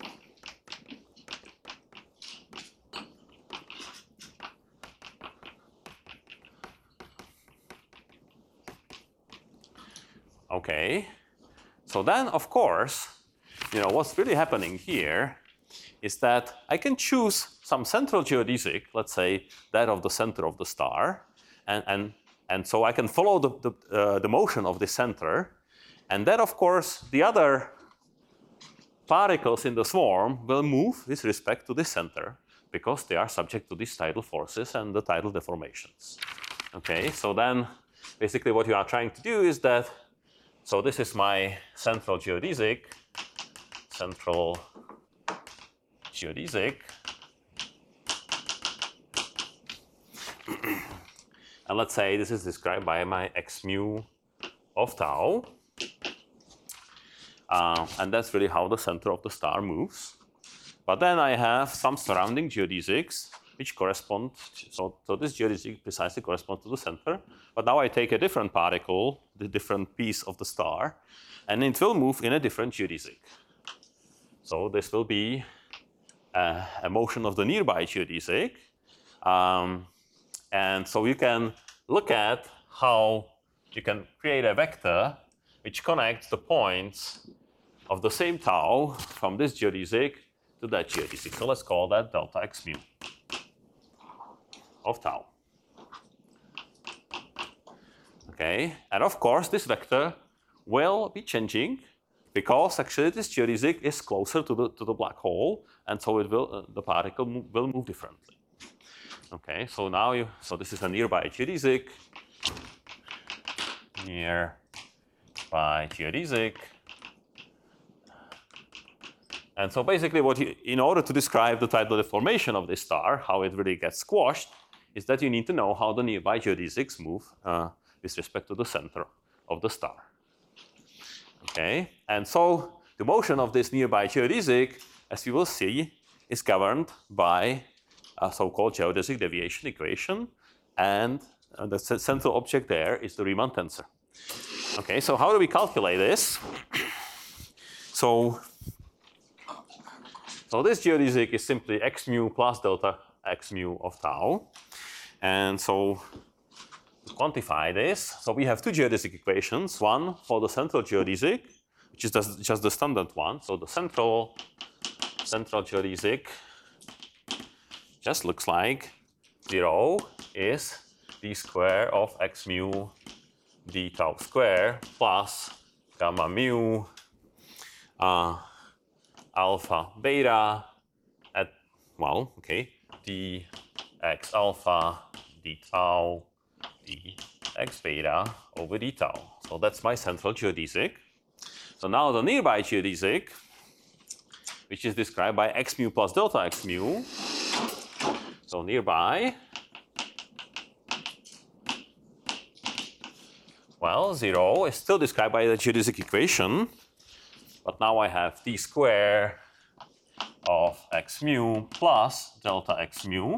Okay, so then of course, you know, what's really happening here is that I can choose some central geodesic, let's say that of the center of the star, and, and, and so I can follow the, the, uh, the motion of the center, and then of course the other particles in the swarm will move with respect to the center because they are subject to these tidal forces and the tidal deformations. Okay, so then basically what you are trying to do is that, so this is my central geodesic, central geodesic, and let's say this is described by my x mu of tau, uh, and that's really how the center of the star moves. But then I have some surrounding geodesics which correspond, so, so this geodesic precisely corresponds to the center, but now I take a different particle, the different piece of the star, and it will move in a different geodesic. So this will be a, a motion of the nearby geodesic, um, and so you can look at how you can create a vector which connects the points of the same tau from this geodesic to that geodesic. So let's call that delta x mu of tau. Okay, and of course this vector will be changing because actually this geodesic is closer to the to the black hole, and so it will uh, the particle mo will move differently. Okay, so now you so this is a nearby geodesic, nearby geodesic. And so basically what you, in order to describe the tidal deformation of this star, how it really gets squashed, is that you need to know how the nearby geodesics move uh, with respect to the center of the star. Okay, and so the motion of this nearby geodesic, as you will see, is governed by a so-called geodesic deviation equation, and uh, the central object there is the Riemann tensor. Okay, so how do we calculate this? So, so this geodesic is simply x mu plus delta x mu of tau, and so to quantify this, so we have two geodesic equations, one for the central geodesic, which is just, just the standard one. So the central, central geodesic just looks like zero is d square of x mu d tau square plus gamma mu uh, alpha beta at, well, okay, d x alpha d tau d x beta over d tau. So that's my central geodesic. So now the nearby geodesic, which is described by x mu plus delta x mu. So nearby, well, zero is still described by the geodesic equation, but now I have d square of x mu plus delta x mu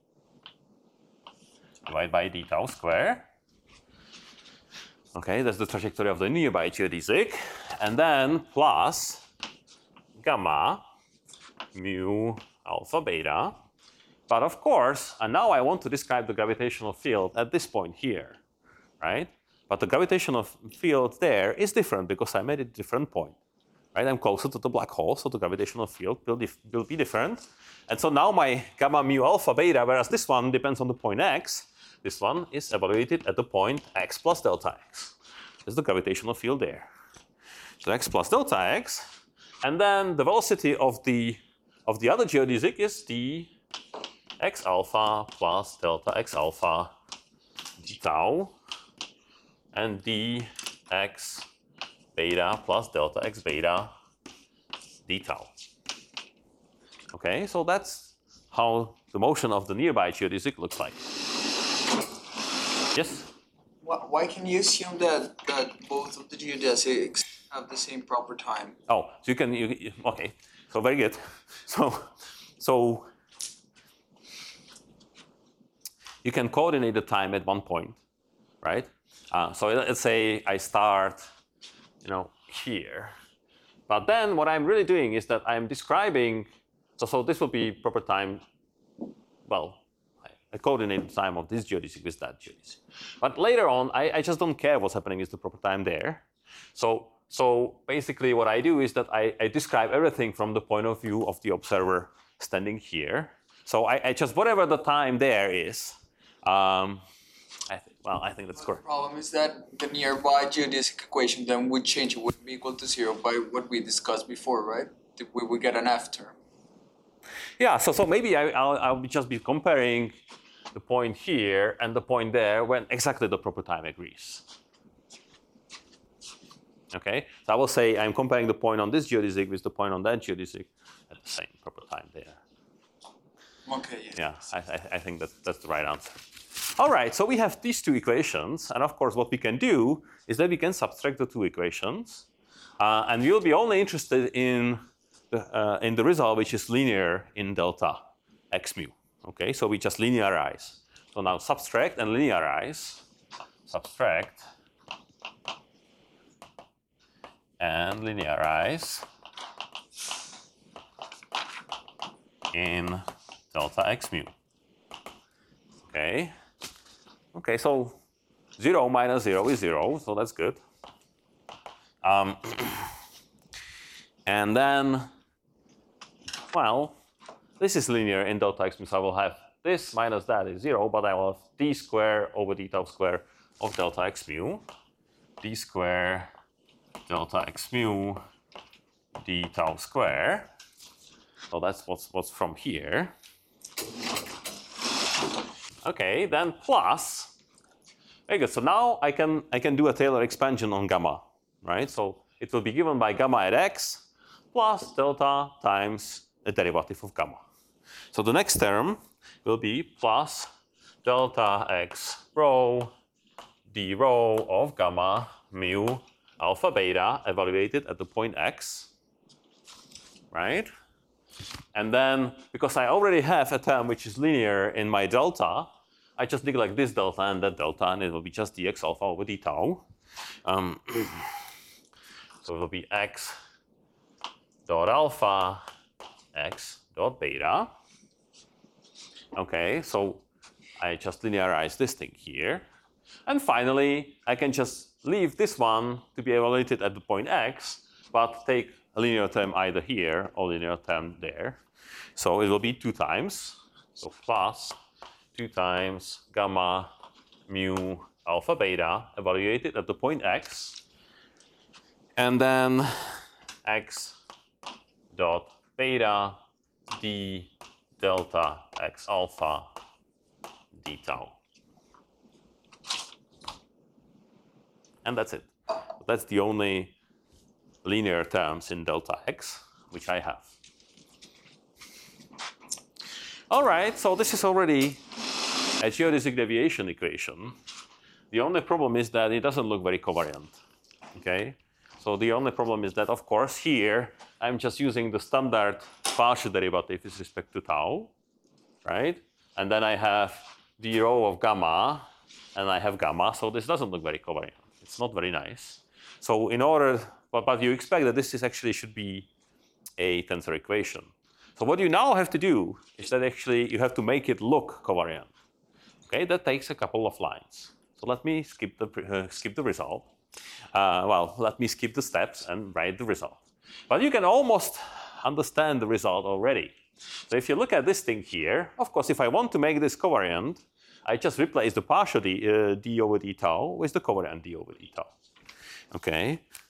divided by d tau square. Okay, that's the trajectory of the nearby geodesic, and then plus gamma mu alpha beta. But of course, and now I want to describe the gravitational field at this point here, right? But the gravitational field there is different because I made it a different point, right? I'm closer to the black hole, so the gravitational field will, will be different. And so now my gamma mu alpha beta, whereas this one depends on the point x, this one is evaluated at the point x plus delta x. There's the gravitational field there. So x plus delta x And then the velocity of the of the other geodesic is d x alpha plus delta x alpha d tau, and d x beta plus delta x beta d tau. Okay, so that's how the motion of the nearby geodesic looks like. Yes? Why, why can you assume that, that both of the geodesics have the same proper time? Oh, so you can, you, you- okay, so very good. So, so you can coordinate the time at one point, right? Uh, so let's say I start, you know, here. But then what I'm really doing is that I'm describing, so, so this will be proper time, well, I, I coordinate the time of this geodesic with that geodesic. But later on, I, I just don't care what's happening with the proper time there. So, so basically what I do is that I, I describe everything from the point of view of the observer standing here. So I, I just, whatever the time there is, um, I th well, I think that's The correct. problem is that the nearby geodesic equation then would change. It would be equal to zero by what we discussed before, right? That We would get an F term. Yeah, so, so maybe I, I'll, I'll be just be comparing the point here and the point there when exactly the proper time agrees. Okay, so I will say I'm comparing the point on this geodesic with the point on that geodesic at the same proper time there. Okay, yeah. Yeah, I, I, I think that, that's the right answer. All right, so we have these two equations, and of course what we can do is that we can subtract the two equations, uh, and we'll be only interested in the, uh, in the result which is linear in delta x mu. Okay, so we just linearize. So now subtract and linearize, subtract and linearize in delta x mu. Okay. Okay, so zero minus zero is zero, so that's good. Um, and then, well, this is linear in delta x mu, so I will have this minus that is zero, but I will have d square over d tau square of delta x mu, d square delta x mu d tau square. So that's what's what's from here. Okay, then plus. Very good. So now I can I can do a Taylor expansion on gamma, right? So it will be given by gamma at x plus delta times the derivative of gamma. So the next term will be plus delta x rho d rho of gamma mu alpha beta evaluated at the point x, right? And then, because I already have a term which is linear in my delta, I just neglect this delta and that delta, and it will be just dx alpha over d tau. Um, so it will be x dot alpha, x dot beta. Okay, so I just linearize this thing here. And finally, I can just leave this one to be evaluated at the point x, but take a linear term either here or linear term there. So it will be two times, so plus two times gamma mu alpha beta evaluated at the point x, and then x dot beta d delta x alpha d tau. And that's it. That's the only linear terms in delta x which I have. All right, so this is already a geodesic deviation equation. The only problem is that it doesn't look very covariant. Okay, so the only problem is that, of course, here I'm just using the standard partial derivative with respect to tau, right? And then I have the rho of gamma, and I have gamma, so this doesn't look very covariant. It's not very nice. So in order, but, but you expect that this is actually should be a tensor equation. So what you now have to do is that actually you have to make it look covariant. Okay, that takes a couple of lines. So let me skip the uh, skip the result. Uh, well, let me skip the steps and write the result. But you can almost understand the result already. So if you look at this thing here, of course, if I want to make this covariant, I just replace the partial d, uh, d over d tau with the covariant d over d tau. Okay,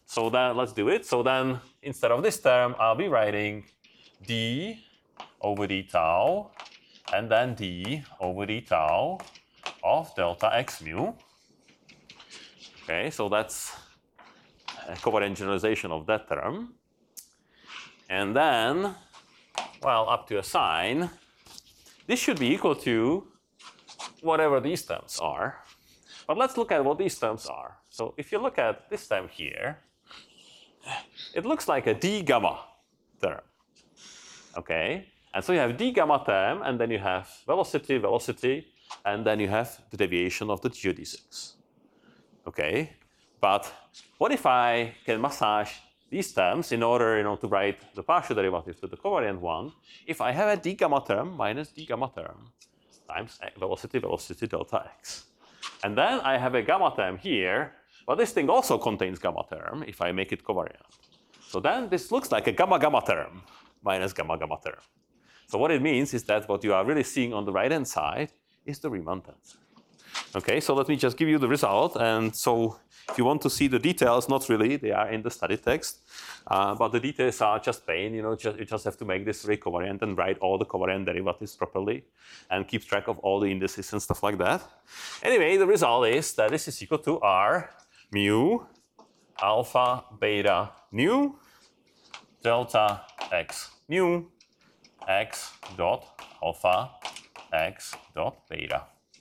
So then let's do it. So then instead of this term, I'll be writing d over d tau, and then d over d tau of delta x mu. Okay, so that's a covariant generalization of that term. And then, well, up to a sign, this should be equal to whatever these terms are. But let's look at what these terms are. So if you look at this term here, it looks like a d gamma term. Okay, and so you have d gamma term, and then you have velocity, velocity, and then you have the deviation of the geodesics. Okay, but what if I can massage these terms in order, you know, to write the partial derivative to the covariant one? If I have a d gamma term minus d gamma term times velocity, velocity, delta x. And then I have a gamma term here, but this thing also contains gamma term if I make it covariant. So then this looks like a gamma gamma term minus gamma gamma term. So what it means is that what you are really seeing on the right-hand side is the Riemann tensor. Okay, so let me just give you the result. And so if you want to see the details, not really, they are in the study text. Uh, but the details are just plain, you know, just, you just have to make this ray covariant and write all the covariant derivatives properly and keep track of all the indices and stuff like that. Anyway, the result is that this is equal to R mu alpha beta nu delta x nu x dot alpha x dot beta.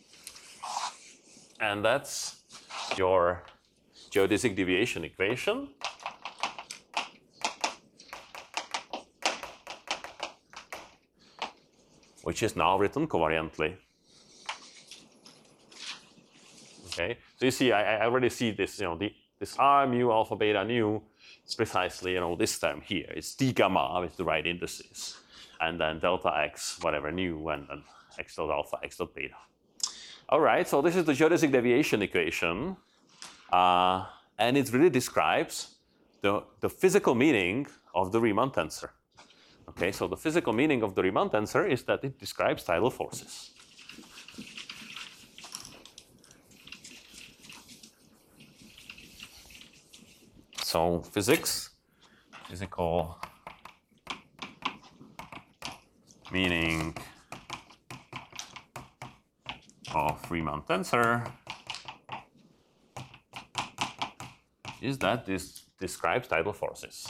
And that's your geodesic deviation equation. Which is now written covariantly. Okay, so you see, I, I already see this, you know, the, this R mu alpha beta nu is precisely, you know, this term here. It's d gamma with the right indices. And then delta x, whatever, nu, and then x dot alpha, x dot beta. All right, so this is the geodesic deviation equation. Uh, and it really describes the, the physical meaning of the Riemann tensor. Okay, so the physical meaning of the Riemann tensor is that it describes tidal forces. So physics, physical meaning of Riemann tensor is that this describes tidal forces.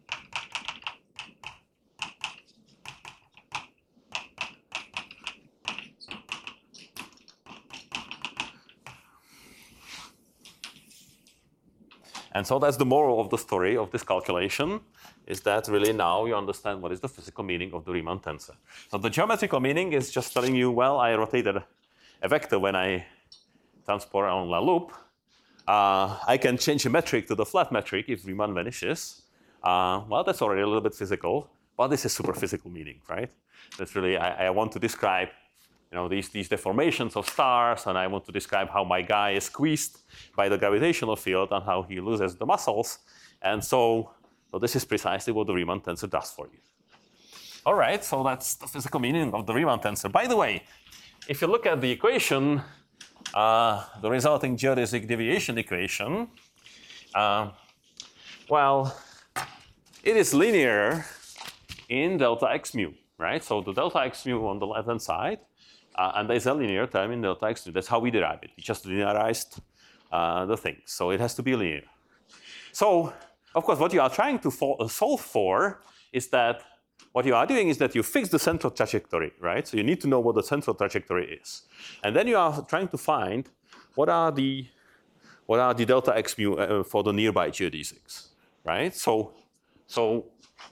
And so that's the moral of the story of this calculation, is that really now you understand what is the physical meaning of the Riemann tensor. So the geometrical meaning is just telling you, well, I rotated a vector when I transport on a loop. Uh, I can change a metric to the flat metric if Riemann vanishes. Uh, well, that's already a little bit physical, but this is super physical meaning, right? That's really, I, I want to describe, you know, these, these deformations of stars, and I want to describe how my guy is squeezed by the gravitational field and how he loses the muscles. And so, so this is precisely what the Riemann tensor does for you. All right, so that's the physical meaning of the Riemann tensor. By the way, if you look at the equation, uh, the resulting geodesic deviation equation, uh, well, it is linear in delta x mu, right? So the delta x mu on the left-hand side, uh, and there's a linear term in delta x mu. That's how we derive it. We just linearized uh, the thing. So it has to be linear. So, of course, what you are trying to solve for is that what you are doing is that you fix the central trajectory, right? So you need to know what the central trajectory is. And then you are trying to find what are the, what are the delta x mu uh, for the nearby geodesics, right? So, so,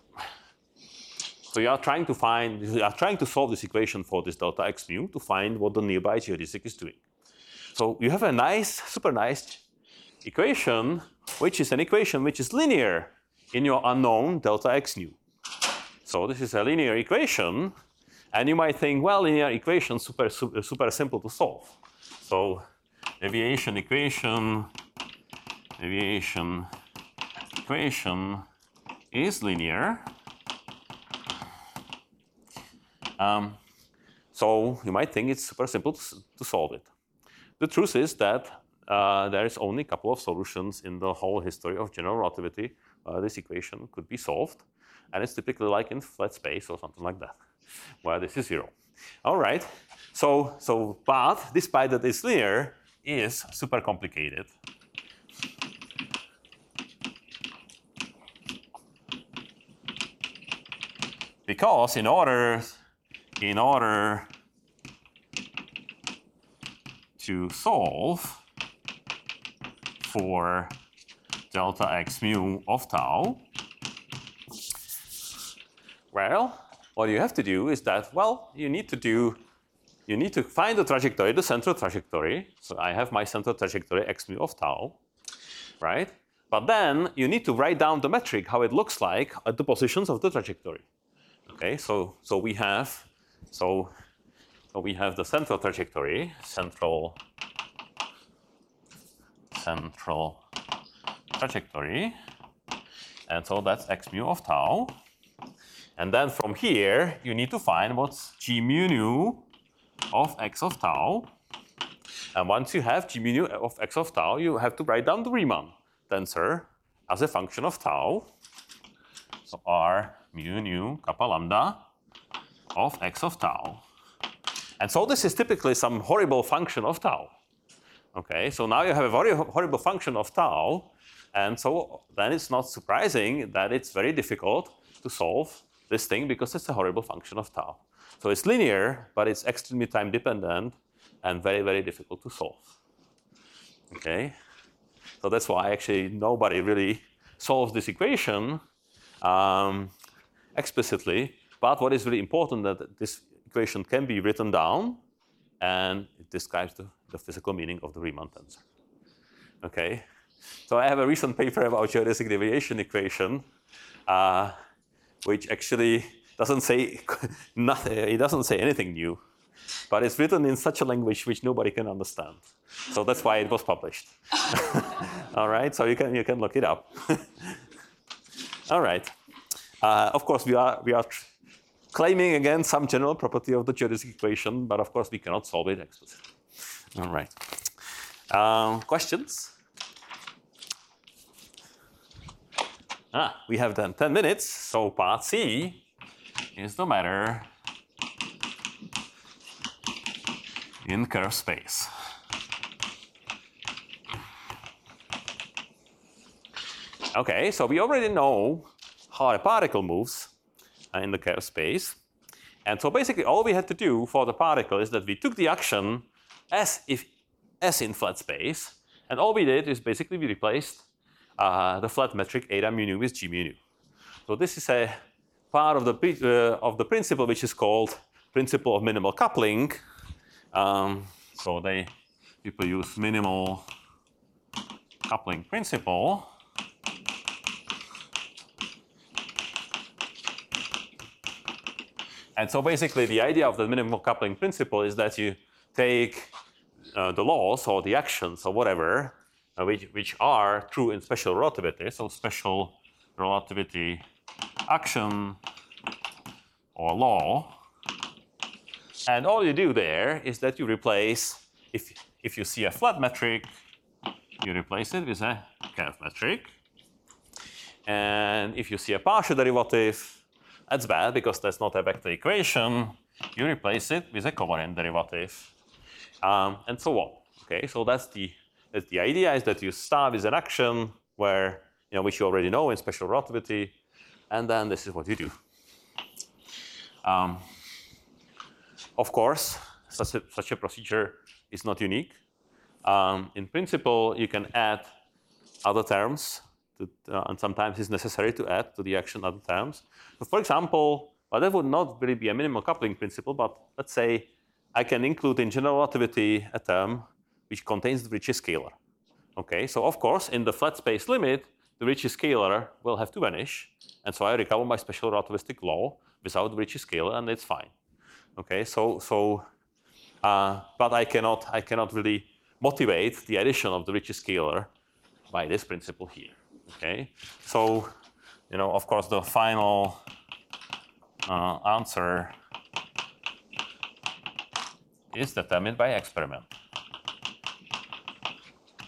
so you are trying to find, you are trying to solve this equation for this delta x mu to find what the nearby geodesic is doing. So you have a nice, super nice equation, which is an equation which is linear in your unknown delta x nu. So this is a linear equation, and you might think, well, linear equation super, super super simple to solve. So deviation equation, deviation equation is linear. Um, so you might think it's super simple to, to solve it. The truth is that uh, there is only a couple of solutions in the whole history of general relativity where this equation could be solved. And it's typically like in flat space or something like that, where this is zero. All right. So, so but despite that it's linear, is super complicated. Because in order, in order to solve for delta x mu of tau, well, what you have to do is that, well, you need to do, you need to find the trajectory, the central trajectory. So I have my central trajectory x mu of tau, right? But then you need to write down the metric, how it looks like at the positions of the trajectory. Okay, so so we have, so, so we have the central trajectory, central, central trajectory, and so that's x mu of tau. And then from here, you need to find what's g mu nu of x of tau. And once you have g mu nu of x of tau, you have to write down the Riemann tensor as a function of tau. So r mu nu kappa lambda of x of tau. And so this is typically some horrible function of tau. Okay, so now you have a very horrible function of tau, and so then it's not surprising that it's very difficult to solve this thing because it's a horrible function of tau. So it's linear, but it's extremely time dependent and very, very difficult to solve. Okay, so that's why actually nobody really solves this equation um, explicitly. But what is really important that this equation can be written down, and it describes the, the physical meaning of the Riemann tensor. Okay, so I have a recent paper about geodesic deviation equation, uh, which actually doesn't say nothing. It doesn't say anything new, but it's written in such a language which nobody can understand. So that's why it was published. All right, so you can you can look it up. All right. Uh, of course, we are we are claiming again some general property of the geodesic equation, but of course we cannot solve it explicitly. All right. Um, questions? Ah, we have done ten minutes, so part C is the matter in curve space. Okay, so we already know how a particle moves in the curve space. And so basically all we had to do for the particle is that we took the action as if as in flat space, and all we did is basically we replaced uh, the flat metric eta mu nu with g mu nu. So this is a part of the uh, of the principle which is called principle of minimal coupling. Um, so they people use minimal coupling principle. And so basically the idea of the minimal coupling principle is that you take uh, the laws or the actions or whatever, uh, which, which are true in special relativity, so special relativity action or law, and all you do there is that you replace, if, if you see a flat metric, you replace it with a curve metric. And if you see a partial derivative, that's bad because that's not a vector equation. You replace it with a covariant derivative, um, and so on. Okay, so that's the that's the idea, is that you start with an action where you know which you already know in special relativity, and then this is what you do. Um, of course, such a, such a procedure is not unique. Um, in principle, you can add other terms. Uh, and sometimes it's necessary to add to the action other terms. So for example, well, that would not really be a minimal coupling principle, but let's say I can include in general relativity a term which contains the Ricci scalar. Okay, so of course, in the flat space limit, the Ricci scalar will have to vanish, and so I recover my special relativistic law without the Ricci scalar, and it's fine. Okay, so so, uh, but I cannot I cannot really motivate the addition of the Ricci scalar by this principle here. Okay, so, you know, of course, the final uh, answer is determined by experiment.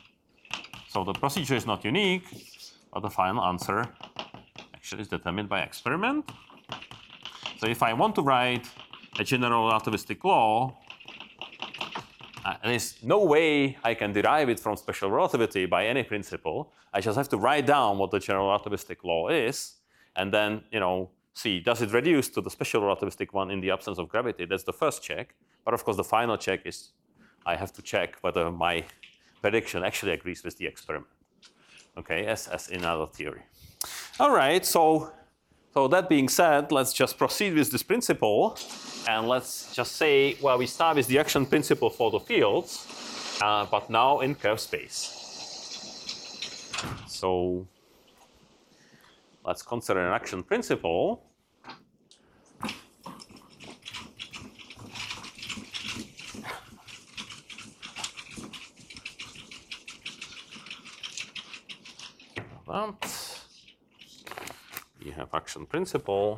So the procedure is not unique, but the final answer actually is determined by experiment. So if I want to write a general relativistic law, uh, there's no way I can derive it from special relativity by any principle. I just have to write down what the general relativistic law is, and then, you know, see, does it reduce to the special relativistic one in the absence of gravity? That's the first check. But of course, the final check is I have to check whether my prediction actually agrees with the experiment. Okay, as, as in other theory. All right, so, so that being said, let's just proceed with this principle. And let's just say, well, we start with the action principle for the fields, uh, but now in curved space. So let's consider an action principle. That. We have action principle.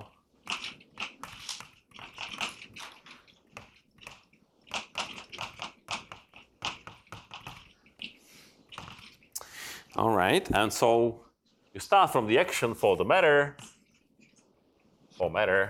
All right, and so you start from the action for the matter, for matter.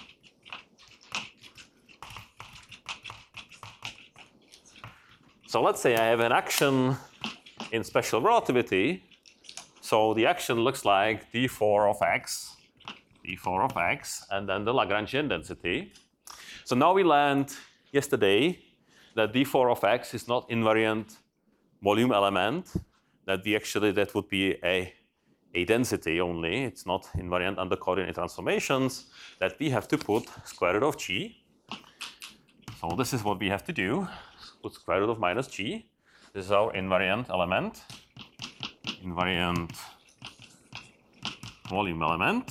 So let's say I have an action in special relativity. So the action looks like d four of x, d four of x, and then the Lagrangian density. So now we learned yesterday that d four of x is not invariant volume element, that we actually, that would be a, a density only. It's not invariant under coordinate transformations, that we have to put square root of g. So this is what we have to do, put square root of minus g. This is our invariant element. Invariant volume element.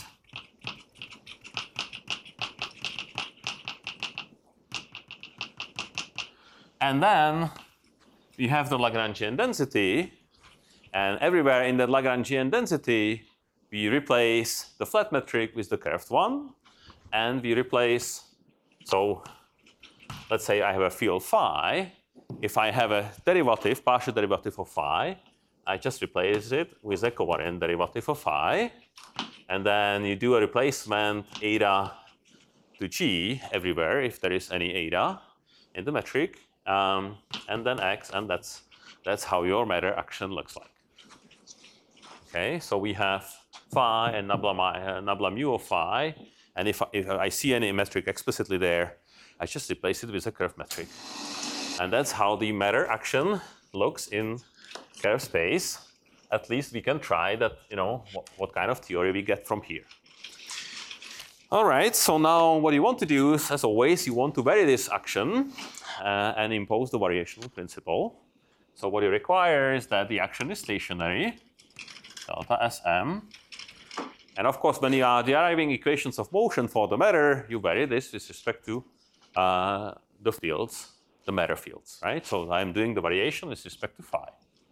And then we have the Lagrangian density, and everywhere in the Lagrangian density, we replace the flat metric with the curved one, and we replace, so let's say I have a field phi. If I have a derivative, partial derivative of phi, I just replace it with a covariant derivative of phi, and then you do a replacement eta to g everywhere if there is any eta in the metric, um, and then x, and that's that's how your matter action looks like. Okay, so we have phi and nabla, uh, nabla mu of phi, and if, if I see any metric explicitly there, I just replace it with a curved metric, and that's how the matter action looks in curved space. At least we can try that, you know, what, what kind of theory we get from here. All right, so now what you want to do is, as always, you want to vary this action uh, and impose the variational principle. So what you require is that the action is stationary, delta Sm. And of course, when you are deriving equations of motion for the matter, you vary this with respect to uh, the fields, the matter fields, right? So I'm doing the variation with respect to phi.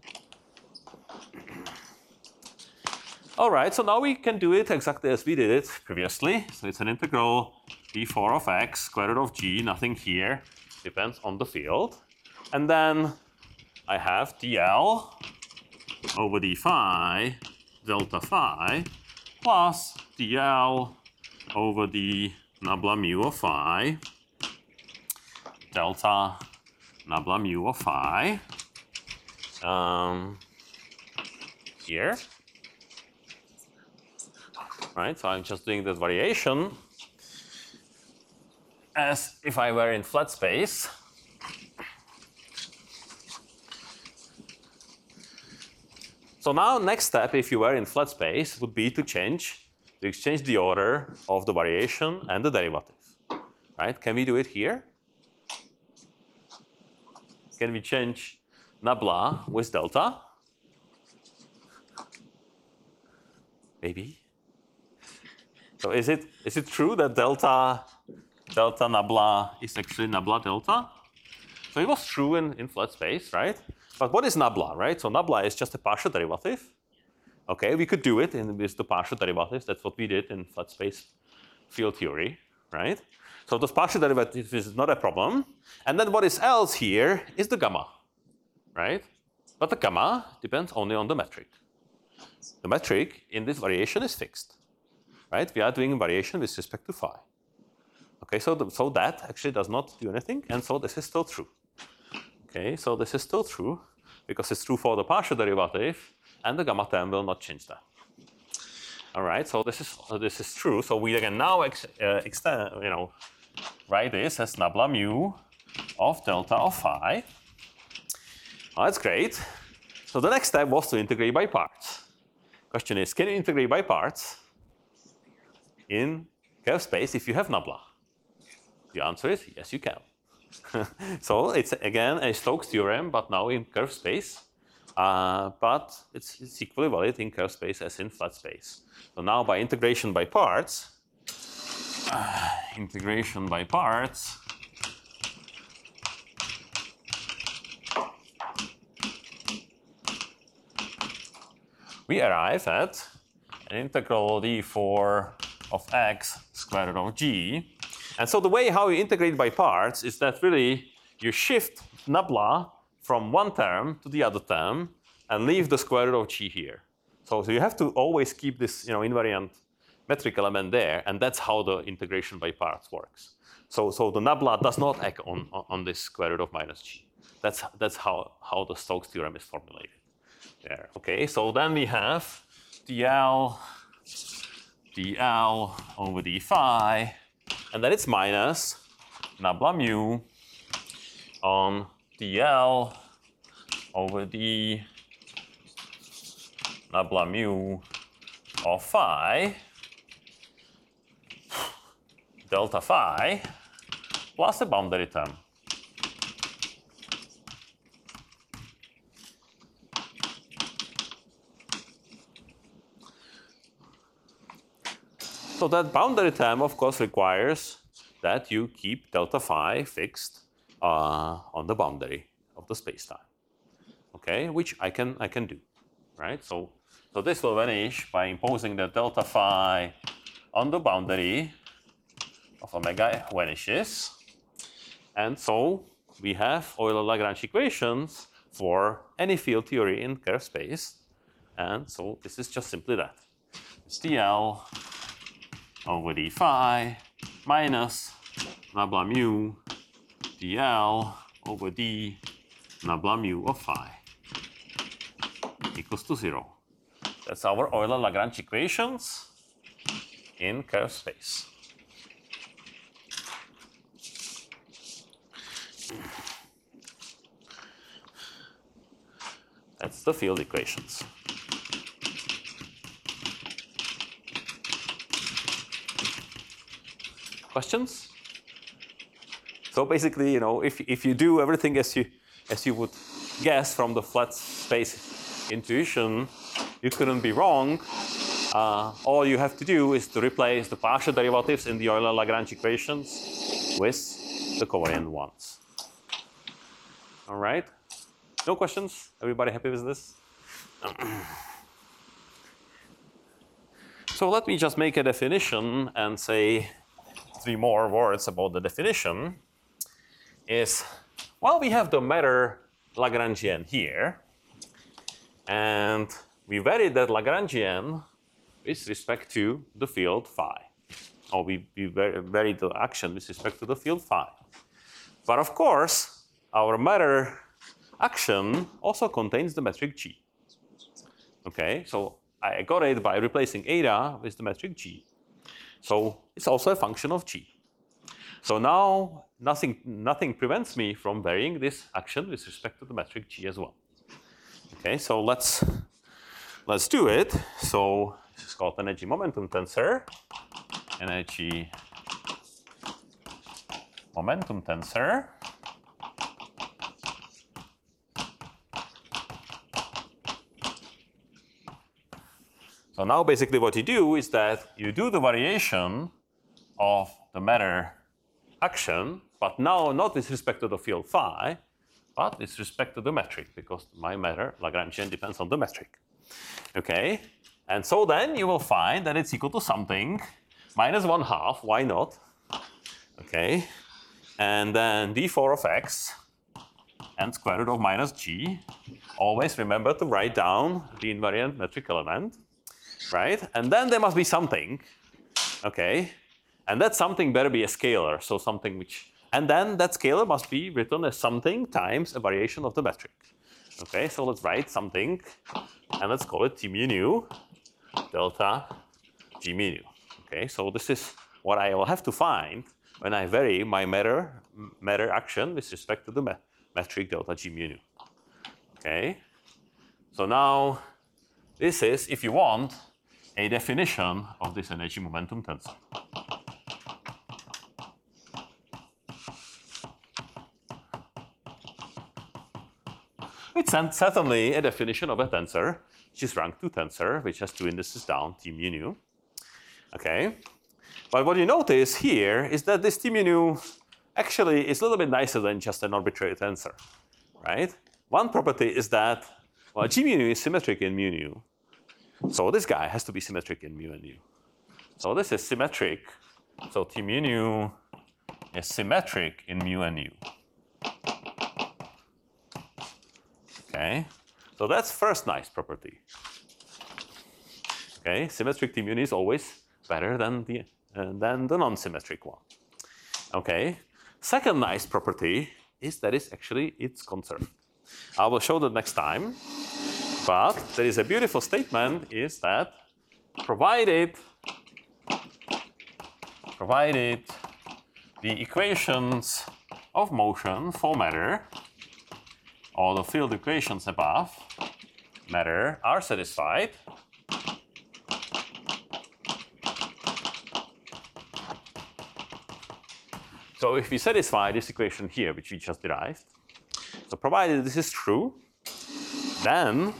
All right, so now we can do it exactly as we did it previously. So it's an integral d four of x, square root of g, nothing here, depends on the field. And then I have dl over d phi, delta phi, plus dl over the nabla mu of phi, delta nabla mu of phi, um, here. Right, so I'm just doing this variation as if I were in flat space. So now next step, if you were in flat space, would be to change, to exchange the order of the variation and the derivative. Right, can we do it here? Can we change nabla with delta? Maybe. So is it is it true that delta delta nabla is actually nabla delta? So it was true in, in flat space, right? But what is nabla, right? So nabla is just a partial derivative. Okay, we could do it in, with the partial derivatives. That's what we did in flat space field theory, right? So those partial derivatives is not a problem. And then what is else here is the gamma, right? but the gamma depends only on the metric. The metric in this variation is fixed, right? We are doing variation with respect to phi. Okay, so, the, so that actually does not do anything, and so this is still true. Okay, so this is still true because it's true for the partial derivative, and the gamma term will not change that. All right, so this is uh, this is true. So we can now ex, uh, extend, you know, write this as nabla mu of delta of phi. Oh, that's great. So the next step was to integrate by parts. Question is, can you integrate by parts in curve space if you have nabla? The answer is yes, you can. So it's again a Stokes theorem, but now in curve space. Uh, but it's, it's equally valid in curve space as in flat space. So now by integration by parts, uh, integration by parts, we arrive at an integral d four of x square root of g. And so the way how you integrate by parts is that really you shift nabla from one term to the other term and leave the square root of g here. So, so you have to always keep this, you know, invariant metric element there, and that's how the integration by parts works. So, so the nabla does not act on, on this square root of minus g. That's, that's how, how the Stokes theorem is formulated there. Okay, so then we have dl, dl over d phi, and then it's minus nabla mu on dl over d nabla mu of phi delta phi plus a boundary term. So that boundary term, of course, requires that you keep delta phi fixed uh, on the boundary of the spacetime. Okay, which I can I can do, right? So so this will vanish by imposing that delta phi on the boundary of omega vanishes, and so we have Euler-Lagrange equations for any field theory in curve space, and so this is just simply that. It's dl over d phi minus nabla mu dl over d nabla mu of phi equals to zero. That's our Euler-Lagrange equations in curve space. That's the field equations. Questions? So basically, you know, if if you do everything as you as you would guess from the flat space intuition, you couldn't be wrong. Uh, all you have to do is to replace the partial derivatives in the Euler-Lagrange equations with the covariant ones. All right. No questions? Everybody happy with this? So let me just make a definition and say three more words about the definition. Is, well, we have the matter Lagrangian here, and we vary that Lagrangian with respect to the field phi. Or we, we vary the action with respect to the field phi. But of course, our matter action also contains the metric g. Okay, so I got it by replacing eta with the metric g. So it's also a function of g. So now nothing, nothing prevents me from varying this action with respect to the metric g as well. Okay, so let's let's do it. So this is called energy momentum tensor. Energy momentum tensor. So now basically what you do is that you do the variation of the matter action, but now not with respect to the field phi, but with respect to the metric, because my matter Lagrangian depends on the metric. Okay, and so then you will find that it's equal to something minus one half. Why not? Okay, and then d four of x n square root of minus g. Always remember to write down the invariant metric element, right? And then there must be something, okay? And that something better be a scalar, so something which, and then that scalar must be written as something times a variation of the metric. Okay, so let's write something, and let's call it T mu nu delta G mu nu. Okay, so this is what I will have to find when I vary my matter, matter action with respect to the me metric delta G mu nu. Okay, so now this is, if you want, a definition of this energy momentum tensor. It's certainly a definition of a tensor, which is rank two tensor, which has two indices down, T mu nu. Okay, but what you notice here is that this T mu nu actually is a little bit nicer than just an arbitrary tensor, right? One property is that, well, G mu nu is symmetric in mu nu, so this guy has to be symmetric in mu and nu. So this is symmetric, so T mu nu is symmetric in mu and nu. Okay, so that's first nice property. Okay, symmetric T mu nu is always better than the uh, than the non-symmetric one. Okay, second nice property is that it's actually it's conserved. I will show that next time. But there is a beautiful statement: is that provided provided the equations of motion for matter, all the field equations above matter are satisfied, so if we satisfy this equation here, which we just derived, so provided this is true, then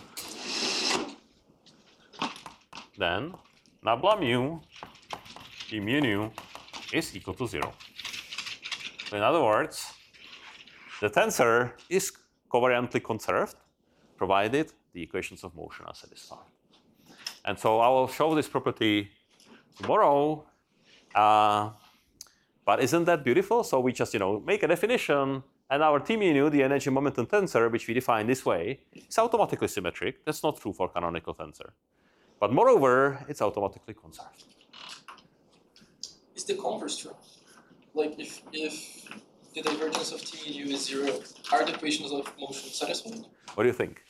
then nabla mu d mu nu is equal to zero. So in other words, the tensor is covariantly conserved, provided the equations of motion are satisfied. And so I will show this property tomorrow. Uh, but isn't that beautiful? So we just, you know, make a definition, and our T mu nu, the energy momentum tensor, which we define this way, is automatically symmetric. That's not true for canonical tensor. But moreover, it's automatically conserved. Is the converse true? Like if if the divergence of T mu nu is zero, are the equations of motion satisfied? What do you think?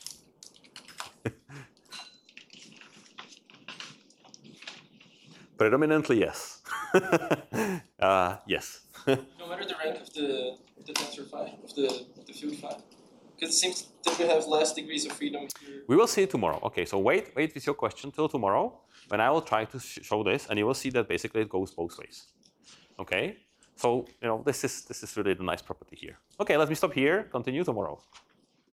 Predominantly, yes. uh, yes. No matter the rank of the, the tensor phi, of the, the field phi? Because it seems that we have less degrees of freedom here. We will see it tomorrow. Okay, so wait, wait with your question till tomorrow, when I will try to sh show this, and you will see that basically it goes both ways. Okay, so you know this is this is really the nice property here. Okay, let me stop here. Continue tomorrow.